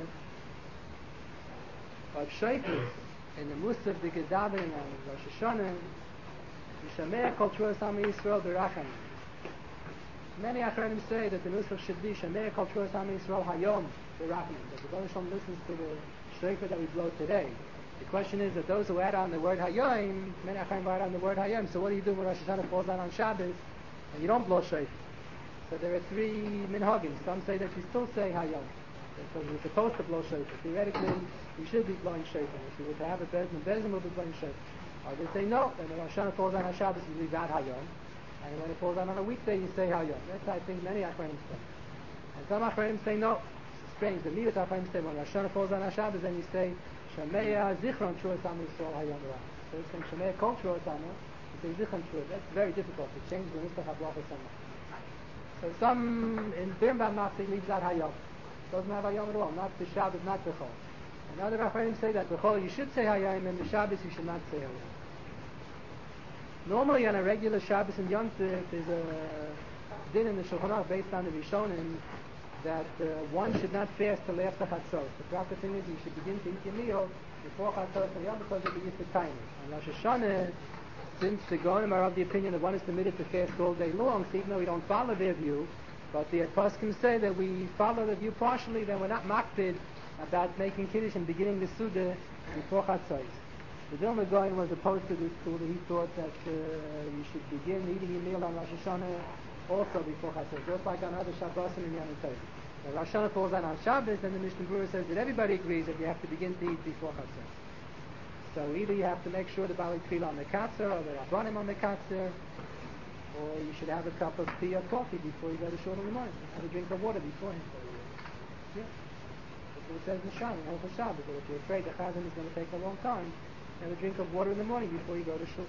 of Shofet in the Musaf, the Gedaven, and Rosh Hashanah, Yishameh Kol Truas Am Yisrael Beracham. Many Achronim say that the Nusach should be Shameh Kol Truas Am Yisrael Hayom Beracham. That the Rebbeinu Shalom listens to the Shofet that we blow today. The question is that those who add on the word Hayom, many Achronim add on the word Hayom. So what do you do when Rosh Hashanah falls out on Shabbos and you don't blow Shofet? So there are three minhagim. Some say that you still say Hayom, because you're supposed to blow shofar. Theoretically, you should be blowing shofar. If you were to have a bezin will be blowing shofar. Others say no, and when Rosh Hashanah falls on Shabbos, you leave out Hayom, and when it falls on a weekday, you say Hayom. That's I think many Achronim say. And some Achronim say no. It's strange. The Miut Achronim say when Rosh Hashanah falls on Shabbos, then you say Shameya Zichron Truas Am Yisrael Hayom Beracham. So it's saying Shameya Kol Truas Am, you say Zichron Truas. That's very difficult to change the Nusach HaBrocha somewhat. So some in Birnbaum Machzor leaves out Hayom. Doesn't have Hayom at all. Not the Shabbos, not the Chol. And other Achronim say that the Chol you should say Hayom, and the Shabbos you should not say Hayom. Normally on a regular Shabbos and Yom Tov, there's a din in the Shulchan Aruch based on the Rishonim that one should not fast till after Chatzos. The proper thing is you should begin to eat your meal before Chatzos and Yom because of the Yisr time. On Rosh Hashanah, since the Gaonim are of the opinion that one is permitted to fast all day long, so even though we don't follow their view, but the Poskim say that we follow the view partially, then we're not makpid about making Kiddush and beginning the Suda before Chatzos. The Vilna Gaon was opposed to this school. He thought that you should begin eating your meal on Rosh Hashanah also before Chatzos, just like on other Shabbosim and Yom Tov. When Rosh Hashanah falls out on Shabbos, then the Mishnah Berurah says that everybody agrees that you have to begin to eat before Chatzos. So either you have to make sure the Bali Tefillah on the Katzir, or the Rabbanim on the Katzir, or you should have a cup of tea or coffee before you go to shul in the morning. Have a drink of water beforehand. Yeah. That's what it says in Shabbos, in Hilchos Shabbos, that if you're afraid the Chazan is going to take a long time, have a drink of water in the morning before you go to shul.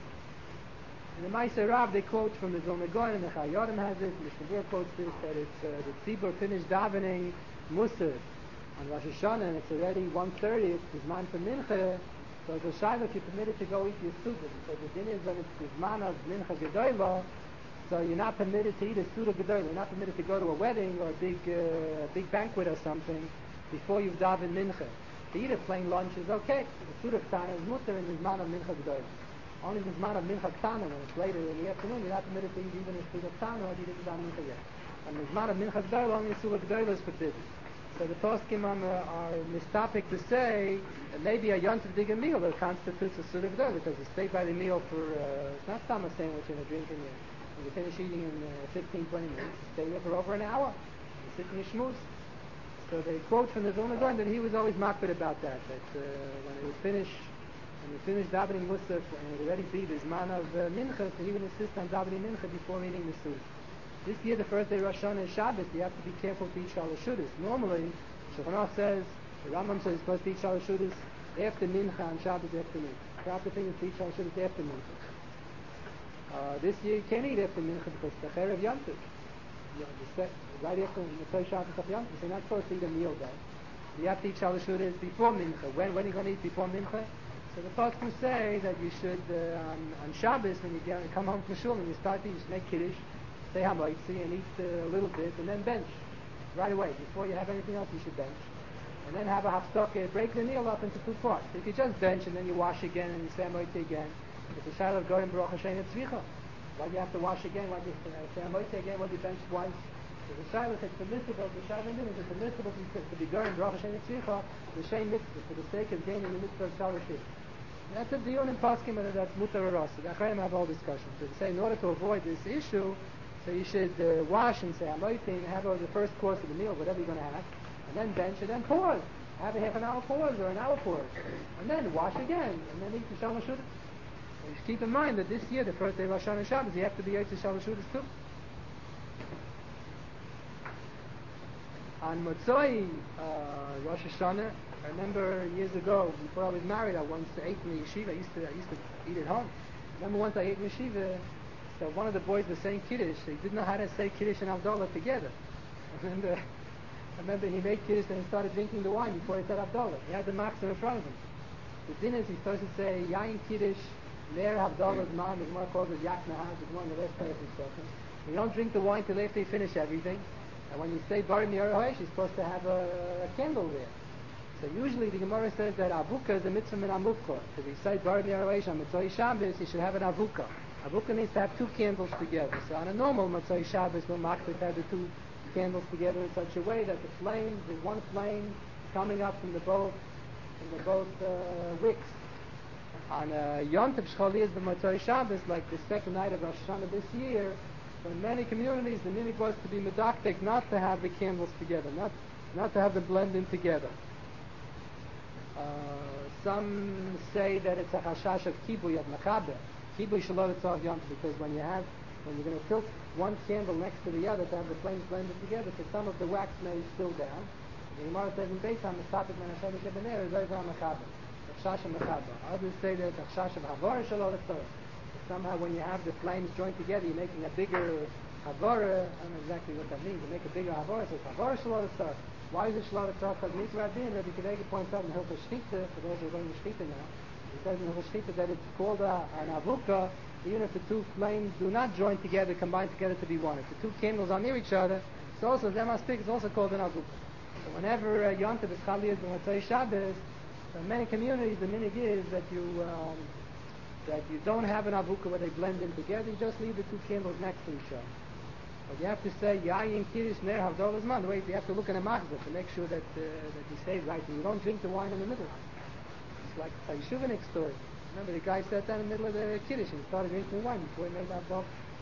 In the Ma'aseh Rav, they quote from the Vilna Gaon, and the Chayodim has it, Mishnah Berurah quotes this, that it's the Tzibur finished davening Musaf on Rosh Hashanah, and it's already 1:30, it's Zman for Mincha. So the Shaila, if you're permitted to go eat your Suda, because the din is when it's the Zman of Mincha Gedoyla, so you're not permitted to eat a Suda Gedoyla, you're not permitted to go to a wedding or a big banquet or something before you've davened Mincha. To eat a plain lunch is okay. The Suda Ktana is mutter in the Zman of Mincha Gedoyla. Only the Zman of Mincha Ktana, when it's later in the afternoon, you're not permitted to eat even a Suda Ktana or you didn't daven Mincha yet. And the Zman of Mincha Gedoyla, only a Suda Gedoyla is forbidden. So the Poskim are mistopic to say that maybe a Yom Tov Diga meal that constitutes a Suda Gedoyla, because you stay by the meal for, it's not some a sandwich and a drink and you finish eating in 15-20 minutes, you stay there for over an hour, you sit in your shmooze. So they quote from the Vilna Gaon that he was always makpid about that when he would finish davening Musaf, and it would already be the Zman of Mincha, so he would insist on davening Mincha before eating the Suda. This year, the first day Rosh Hashanah is Shabbos, you have to be careful to eat Shalosh Shudas. Normally, Shulchan Aruch says, the Rambam says you're supposed to eat Shalosh Shudas after Mincha on Shabbos afternoon. The proper thing is to eat Shalosh Shudas after Mincha. This year you can't eat after Mincha because it's the Cherev Yom Tov. Right after the first Shabbos of Yom Tov, so you're not supposed to eat a meal then. You have to eat Shalosh Shudas before Mincha. When are you going to eat before Mincha? So the Poskim say that you should, on Shabbos, when you come home from shul and you start to eat, you should make Kiddush, say Hamaitzi and eat a little bit and then bench right away. Before you have anything else, you should bench. and then have a hafstaka, break the meal up into two parts. If you just bench and then you wash again and you say Amoite again, it's a shadow of Gorim Baruch Hashem Tzvicha. Why do you have to wash again? Why do you say Amoite again? Why do you bench twice? So the shadow is permissible, the shadow is permissible to be Gorim Baruch Hashem Tzvicha, the same mitzvah, for the sake of gaining the mitzvah of Shalashit. That's a dion in Paskim, whether that's mutar or rasa. The Achayim have all discussions. They say in order to avoid this issue, so you should wash and say Amoite and have the first course of the meal, whatever you're going to have, and then bench and then pause. Have a half an hour pause or an hour pause, and then wash again, and then eat the Shalom Shudas. You should keep in mind that this year, the first day of Rosh Hashanah Shabbos, you have to be able to Shalom Shudas too. On Motzoi, Rosh Hashanah, I remember years ago, before I was married, I once ate in the yeshiva. I used to eat at home. I remember once I ate in the yeshiva, so one of the boys was saying Kiddush. He didn't know how to say Kiddush and Havdalah together. I remember he made Kiddush and he started drinking the wine before he said Havdalah. He had the machzor in front of him. The dinners, he's supposed to say Yain Kiddush, Ner Havdalah's man, the Gemara calls it Yak Nahaz, the Gemara in the rest of his talking. You don't drink the wine till after you finish everything. And when you say Barim Yerohesh, you're supposed to have a candle there. So usually the Gemara says that Avuka is a mitzvah min Amukha. If you say Barim Yerohesh on Motzoi Shabbos, you should have an Avuka. Avuka needs to have two candles together. So on a normal Motzoi Shabbos, we'll makbid have the two candles together in such a way that the flame, there's one flame coming up from the both wicks. On Yom Tov Shcholi, the Motzoi Shabbos, like the second night of Rosh Hashanah this year, so in many communities the minhag was to be medaktek, not to have the candles together, not to have them blend in together. Some say that it's a hashash of kibui, of mechaber. Kibui shalot tzarich Yom Tov, because when you're going to tilt one candle next to the other to have the flames blended together, so some of the wax may spill down. The Gemara says in Beis HaMesapik Men Hashem Shebener is over mechaber, hashash of mechaber. Others say that it's a hashash of havor shalot tzarich. Somehow when you have the flames joined together, you're making a bigger havara. I don't know exactly what that means. You make a bigger havara, so it's havara shalot tzarich. Why is it shalot tzarich? Because Mikra Adin, Rabbi Kedega points out in Hilchos Shchita, for those who are going to Shchita now, he says in Hilchos Shchita that it's called an avuka, even if the two flames do not join together, combine together to be one. If the two candles are near each other, it's also, Zemaspik is also called an avuka. So whenever Yom Tov is Chaliyah and Motzei Shabbos, so in many communities the minhag is that you don't have an avuka where they blend in together, you just leave the two candles next to each other. But you have to say Yayin Kiddush Ner Havdolah's man. The way you have to look in a machzor to make sure that you say it right, and you don't drink the wine in the middle. It's like a Yeshuvanik story. Remember the guy sat down in the middle of the Kiddush and started drinking wine before he made Havdalah.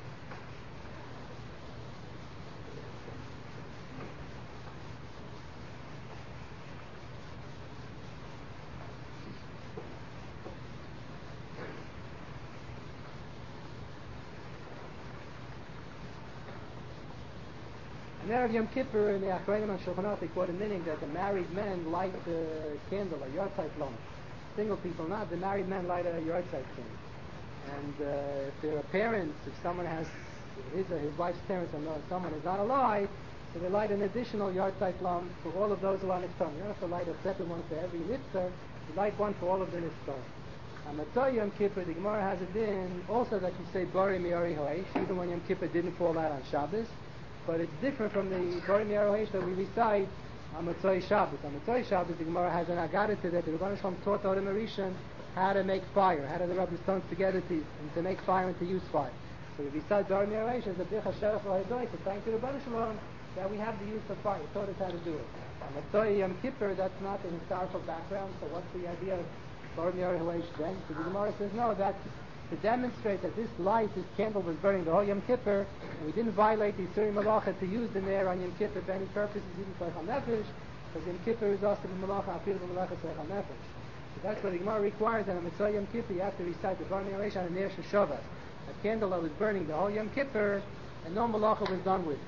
In Erev Yom Kippur, in the Achronim and Shulchan Aruch, they quote a minhag that the married men light the candle, a yahrzeit lamp. Single people not. The married men light a yahrzeit candle. And if there are parents, if someone has his or his wife's parents, or no, someone is not alive, so they light an additional yahrzeit lamp for all of those who are nitzvah. You don't have to light a separate one for every mitzvah. You light one for all of the mitzvah. On Motzei Yom Kippur, the Gemara has it in also that you say Barim Yori Hoesh, even when Yom Kippur didn't fall out on Shabbos. But it's different from the Barim Yarohesh that we recite on Motzei Shabbos. On Motzei Shabbos, the Gemara has an agadita that the Rebbeinu Shalom taught the Odom Arishan how to make fire, how to rub the stones together to make fire and to use fire. So we recite Barim Yarohesh as a Bircha Sherach V'Hadoy to thank the Rebbeinu Shalom that we have the use of fire. He taught us how to do it. On Motzei Yom Kippur, that's not the historical background, so what's the idea of Barim Yarohesh then? So the Gemara says, no, that's to demonstrate that this light, this candle was burning the whole Yom Kippur, and we didn't violate the Yisuri Malacha to use the Ner on Yom Kippur for any purposes, even for Seichel Nefesh, because Yom Kippur is also the Malacha, Afil Malacha Seichel Nefesh. So that's what the Gemara requires, that on Mitzvah Yom Kippur you have to recite the Barim Yarohesh on a Ner Sheshavas, a candle that was burning the whole Yom Kippur, and no Malacha was done with it.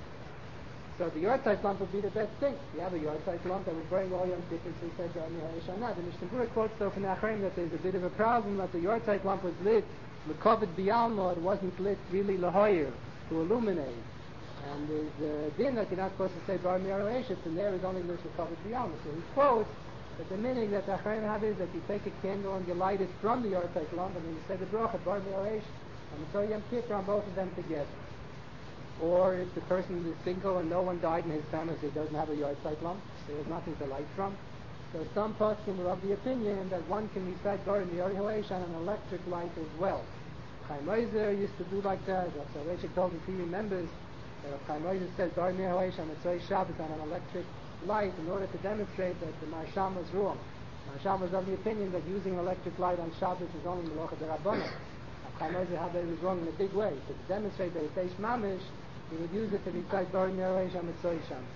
So the yahrzeit lamp would be the best thing. You have a yahrzeit lamp that was burning all Yom Kippur, so he said, the Mishnah Berurah quotes though from the Achronim that there's a bit of a problem that the yahrzeit lamp was lit l'kovet b'yalma, it wasn't lit really l'hoyer, to illuminate. And there's a din that you're not supposed to say Barim Yarohesh, if the Ner is only lit l'kovet b'yalma. So he quotes that the minhag that the Achronim have is that you take a candle and you light it from the yahrzeit lamp, and then you say the bracha Barim Yarohesh and Mitzvah Yom Kippur on both of them together. Or if the person is single and no one died in his family, so he doesn't have a yahrzeit lamp, There is nothing to light from. So some poskim were of the opinion that one can recite Baruch Me'ori Hoesh on an electric light as well. Chaim Ozer used to do like that. So Rashid told me he remembers that Chaim Ozer said Baruch Me'ori Hoesh on Mitzvah Shabbos on an electric light in order to demonstrate that the Marsham was wrong. Marsham was of the opinion that using electric light on Shabbos is only Melacha D'Rabbanan. Chaim Ozer had that he was wrong in a big way. So to demonstrate that it's Eish Mamish, he would use it to recite Baruch Me'ori Hoesh on Mitzvah Shabbos.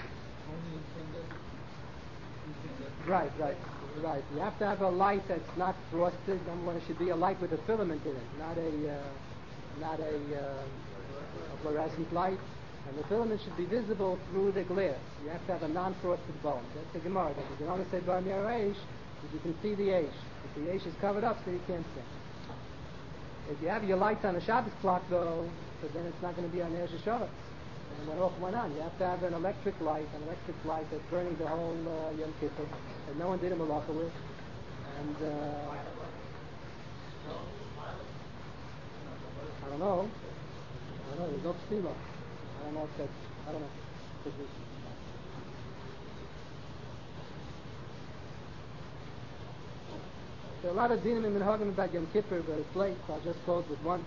Right. You have to have a light that's not frosted. It should be a light with a filament in it, not a fluorescent light. And the filament should be visible through the glass. You have to have a non-frosted bulb. That's the Gemara. You can only say Bar Me'or Eish if you can see the Eish. If the Eish is covered up, so you can't see. If you have your lights on a Shabbos clock, though, so then it's not going to be on Eresh Shabbos. And went off, went on. You have to have an electric light that's burning the whole Yom Kippur, that no one did a malacha with. And I don't know. There's no tefillah. I don't know if that's. I don't know. There are a lot of dinim in Minhagim about Yom Kippur, but it's late, so I'll just close with one.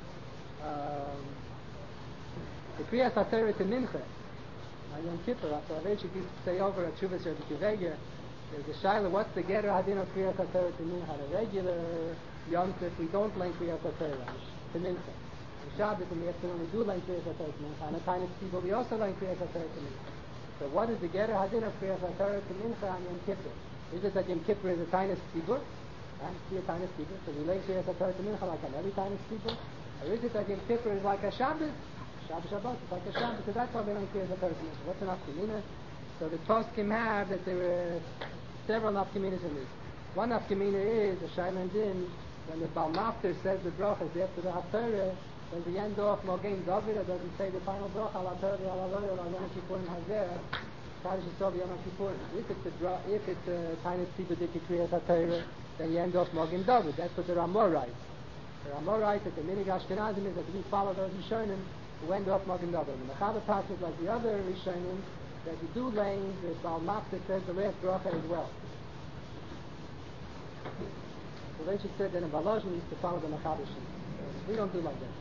The Kriyas HaTorah to Mincha on Yom Kippur, after Avechik used to say over at Shuvas Rebbe Kivega, there's a shaila, what's the Getter Hadin of Kriyas HaTorah to Mincha? A regular Yom Kippur, we don't learn Kriyas HaTorah to Mincha. On Shabbos in the afternoon, we do learn Kriyas HaTorah to Mincha. On a kind of people, we also learn Kriyas HaTorah to Mincha. So what is the Getter Hadin of Kriyas HaTorah to Mincha on Yom Kippur? Is it that Yom Kippur is a tiny tzibur? See a tiny tzibur? So we learn Kriyas HaTorah to Mincha like on every tiny tzibur? Or is it that Yom Kippur is like a Shabbos? Shabbat, it's like a Shabbat, so that's why they don't care the person. What's an Afkamina? So the poskim have that there were several Afkaminas in this. One Afkamina is a Shailan Din, when the Baal Mafter says the brachas after the Haftarah, does he end off Mogen David, or does he say the final bracha, Al Haftarah, Al Haftarah, Al Yom Kippurim Hazer, Kaddish Yisrael, Yom Kippurim. If it's a tiny tzibur Kriyas HaTorah, then you end off Mogen David. That's what the Ramah writes. The Ramah writes that the Minig Ashkenazim is that we follow those Rishonim who end off Mogen David. The Mechaber passes like the other Rishonim that you do lane the Baal Mafta says the last bracha as well. So then she said that in Balazhin used to follow the Mechaber. We don't do like that.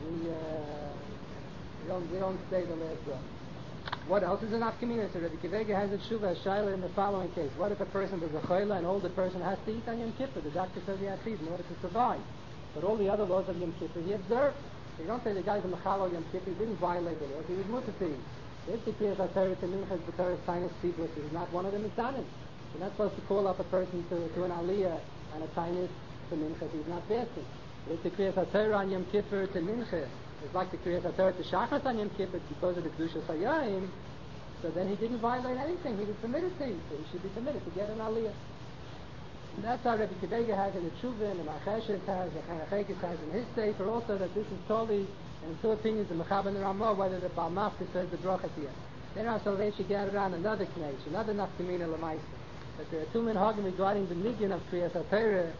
We don't say the last bracha. What else is an Afkamina? So Rebbe Kivega has a Shuvah Shaila in the following case. What if a person was a Chayla, an older person has to eat on Yom Kippur? The doctor says he has to eat in order to survive. But all the other laws of Yom Kippur he observed. So you don't say the guy from Mechalo Yom Kippur didn't violate the laws, he was mutter to eat. If the Kriyas HaTorah to Mincha is the Torah's Tainus Tzibur, is not one of them is done it. You're not supposed to call up a person to an Aliyah and a Tainus to Mincha if he's not fasting. But if the Kriyas HaTorah on Yom Kippur to Mincha is like the Kriyas HaTorah to Shachas on Yom Kippur because of the Kedushas HaYayim, so then he didn't violate anything. He was permitted to eat, so he should be permitted to get an Aliyah. And that's how Rebbe Kivega has in the Tshuva, and the Macheshes has, the Chanachekes has in his Sefer also, that this is totally, in two opinions, the Mechaber and the Ramah, whether the Baal Mafta says the bracha at the end. Then also they should get around another Knesh, another Nafkamina Lamaisa. But there are two Minhagim regarding the Nigyan of Kriyas HaTorah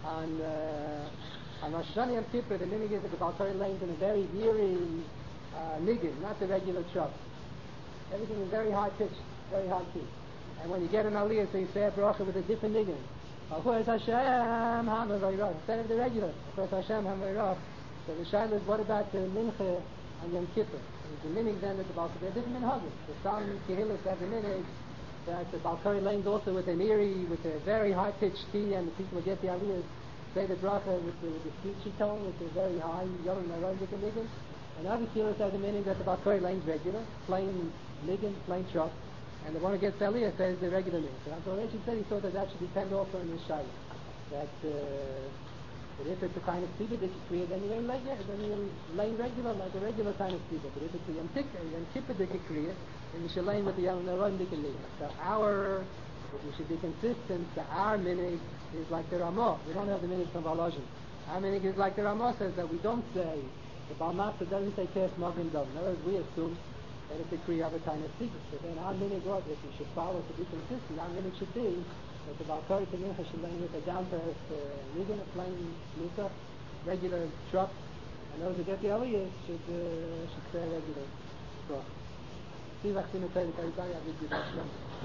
on Rosh Hashanah Yom Kippur. The Minig is that the Baal Torah lanes in a very eerie Nigyan, not the regular truck. Everything is very high pitched, very high key. And when you get an Aliyah, so you say a bracha with a different Nigyan. Achos Hashem HaMevayrach. Instead of the regular, Achos Hashem HaMevayrach. So the Shaila is, what about the Mincha on Yom Kippur? The Minig then that the Baal Torah, they're different Minhagim. So some Kehillas have the Minig that the Baal Torah lanes also with an eerie, with a very high-pitched key, and the people who get the Aliyahs say the bracha with the speechy tone, with the very high, Yom Narodik Niggan. And other Kehillas have the Minig that the Baal Torah lanes regular, plain Niggan, plain truck. And the one who gets the Aliyah says the regular name. So Dr. Rashid said he thought that should depend also on this Shaila. That if it's a kind of tzibur that you create, then you lane regular like a regular kind of tzibur. But if it's a Yom Kippur that you create, then you should lane with the Yom Naron Dikkan. So if we should be consistent, so our minig is like the Ramah. We don't have the minig from Balazhin. Our minig is like the Ramah says that we don't say, the Baal Mafta doesn't say Kes Magin Dov. In other words, we assume that it's a Kriya of a kind of secret. So then our minig was, if we should follow to be consistent, our minig should be that the Baal Torah to Mincha should lay with a down-to-earth Niggan, a plain Mincha, regular truck, and those who get the Aliyah should say regular truck. See,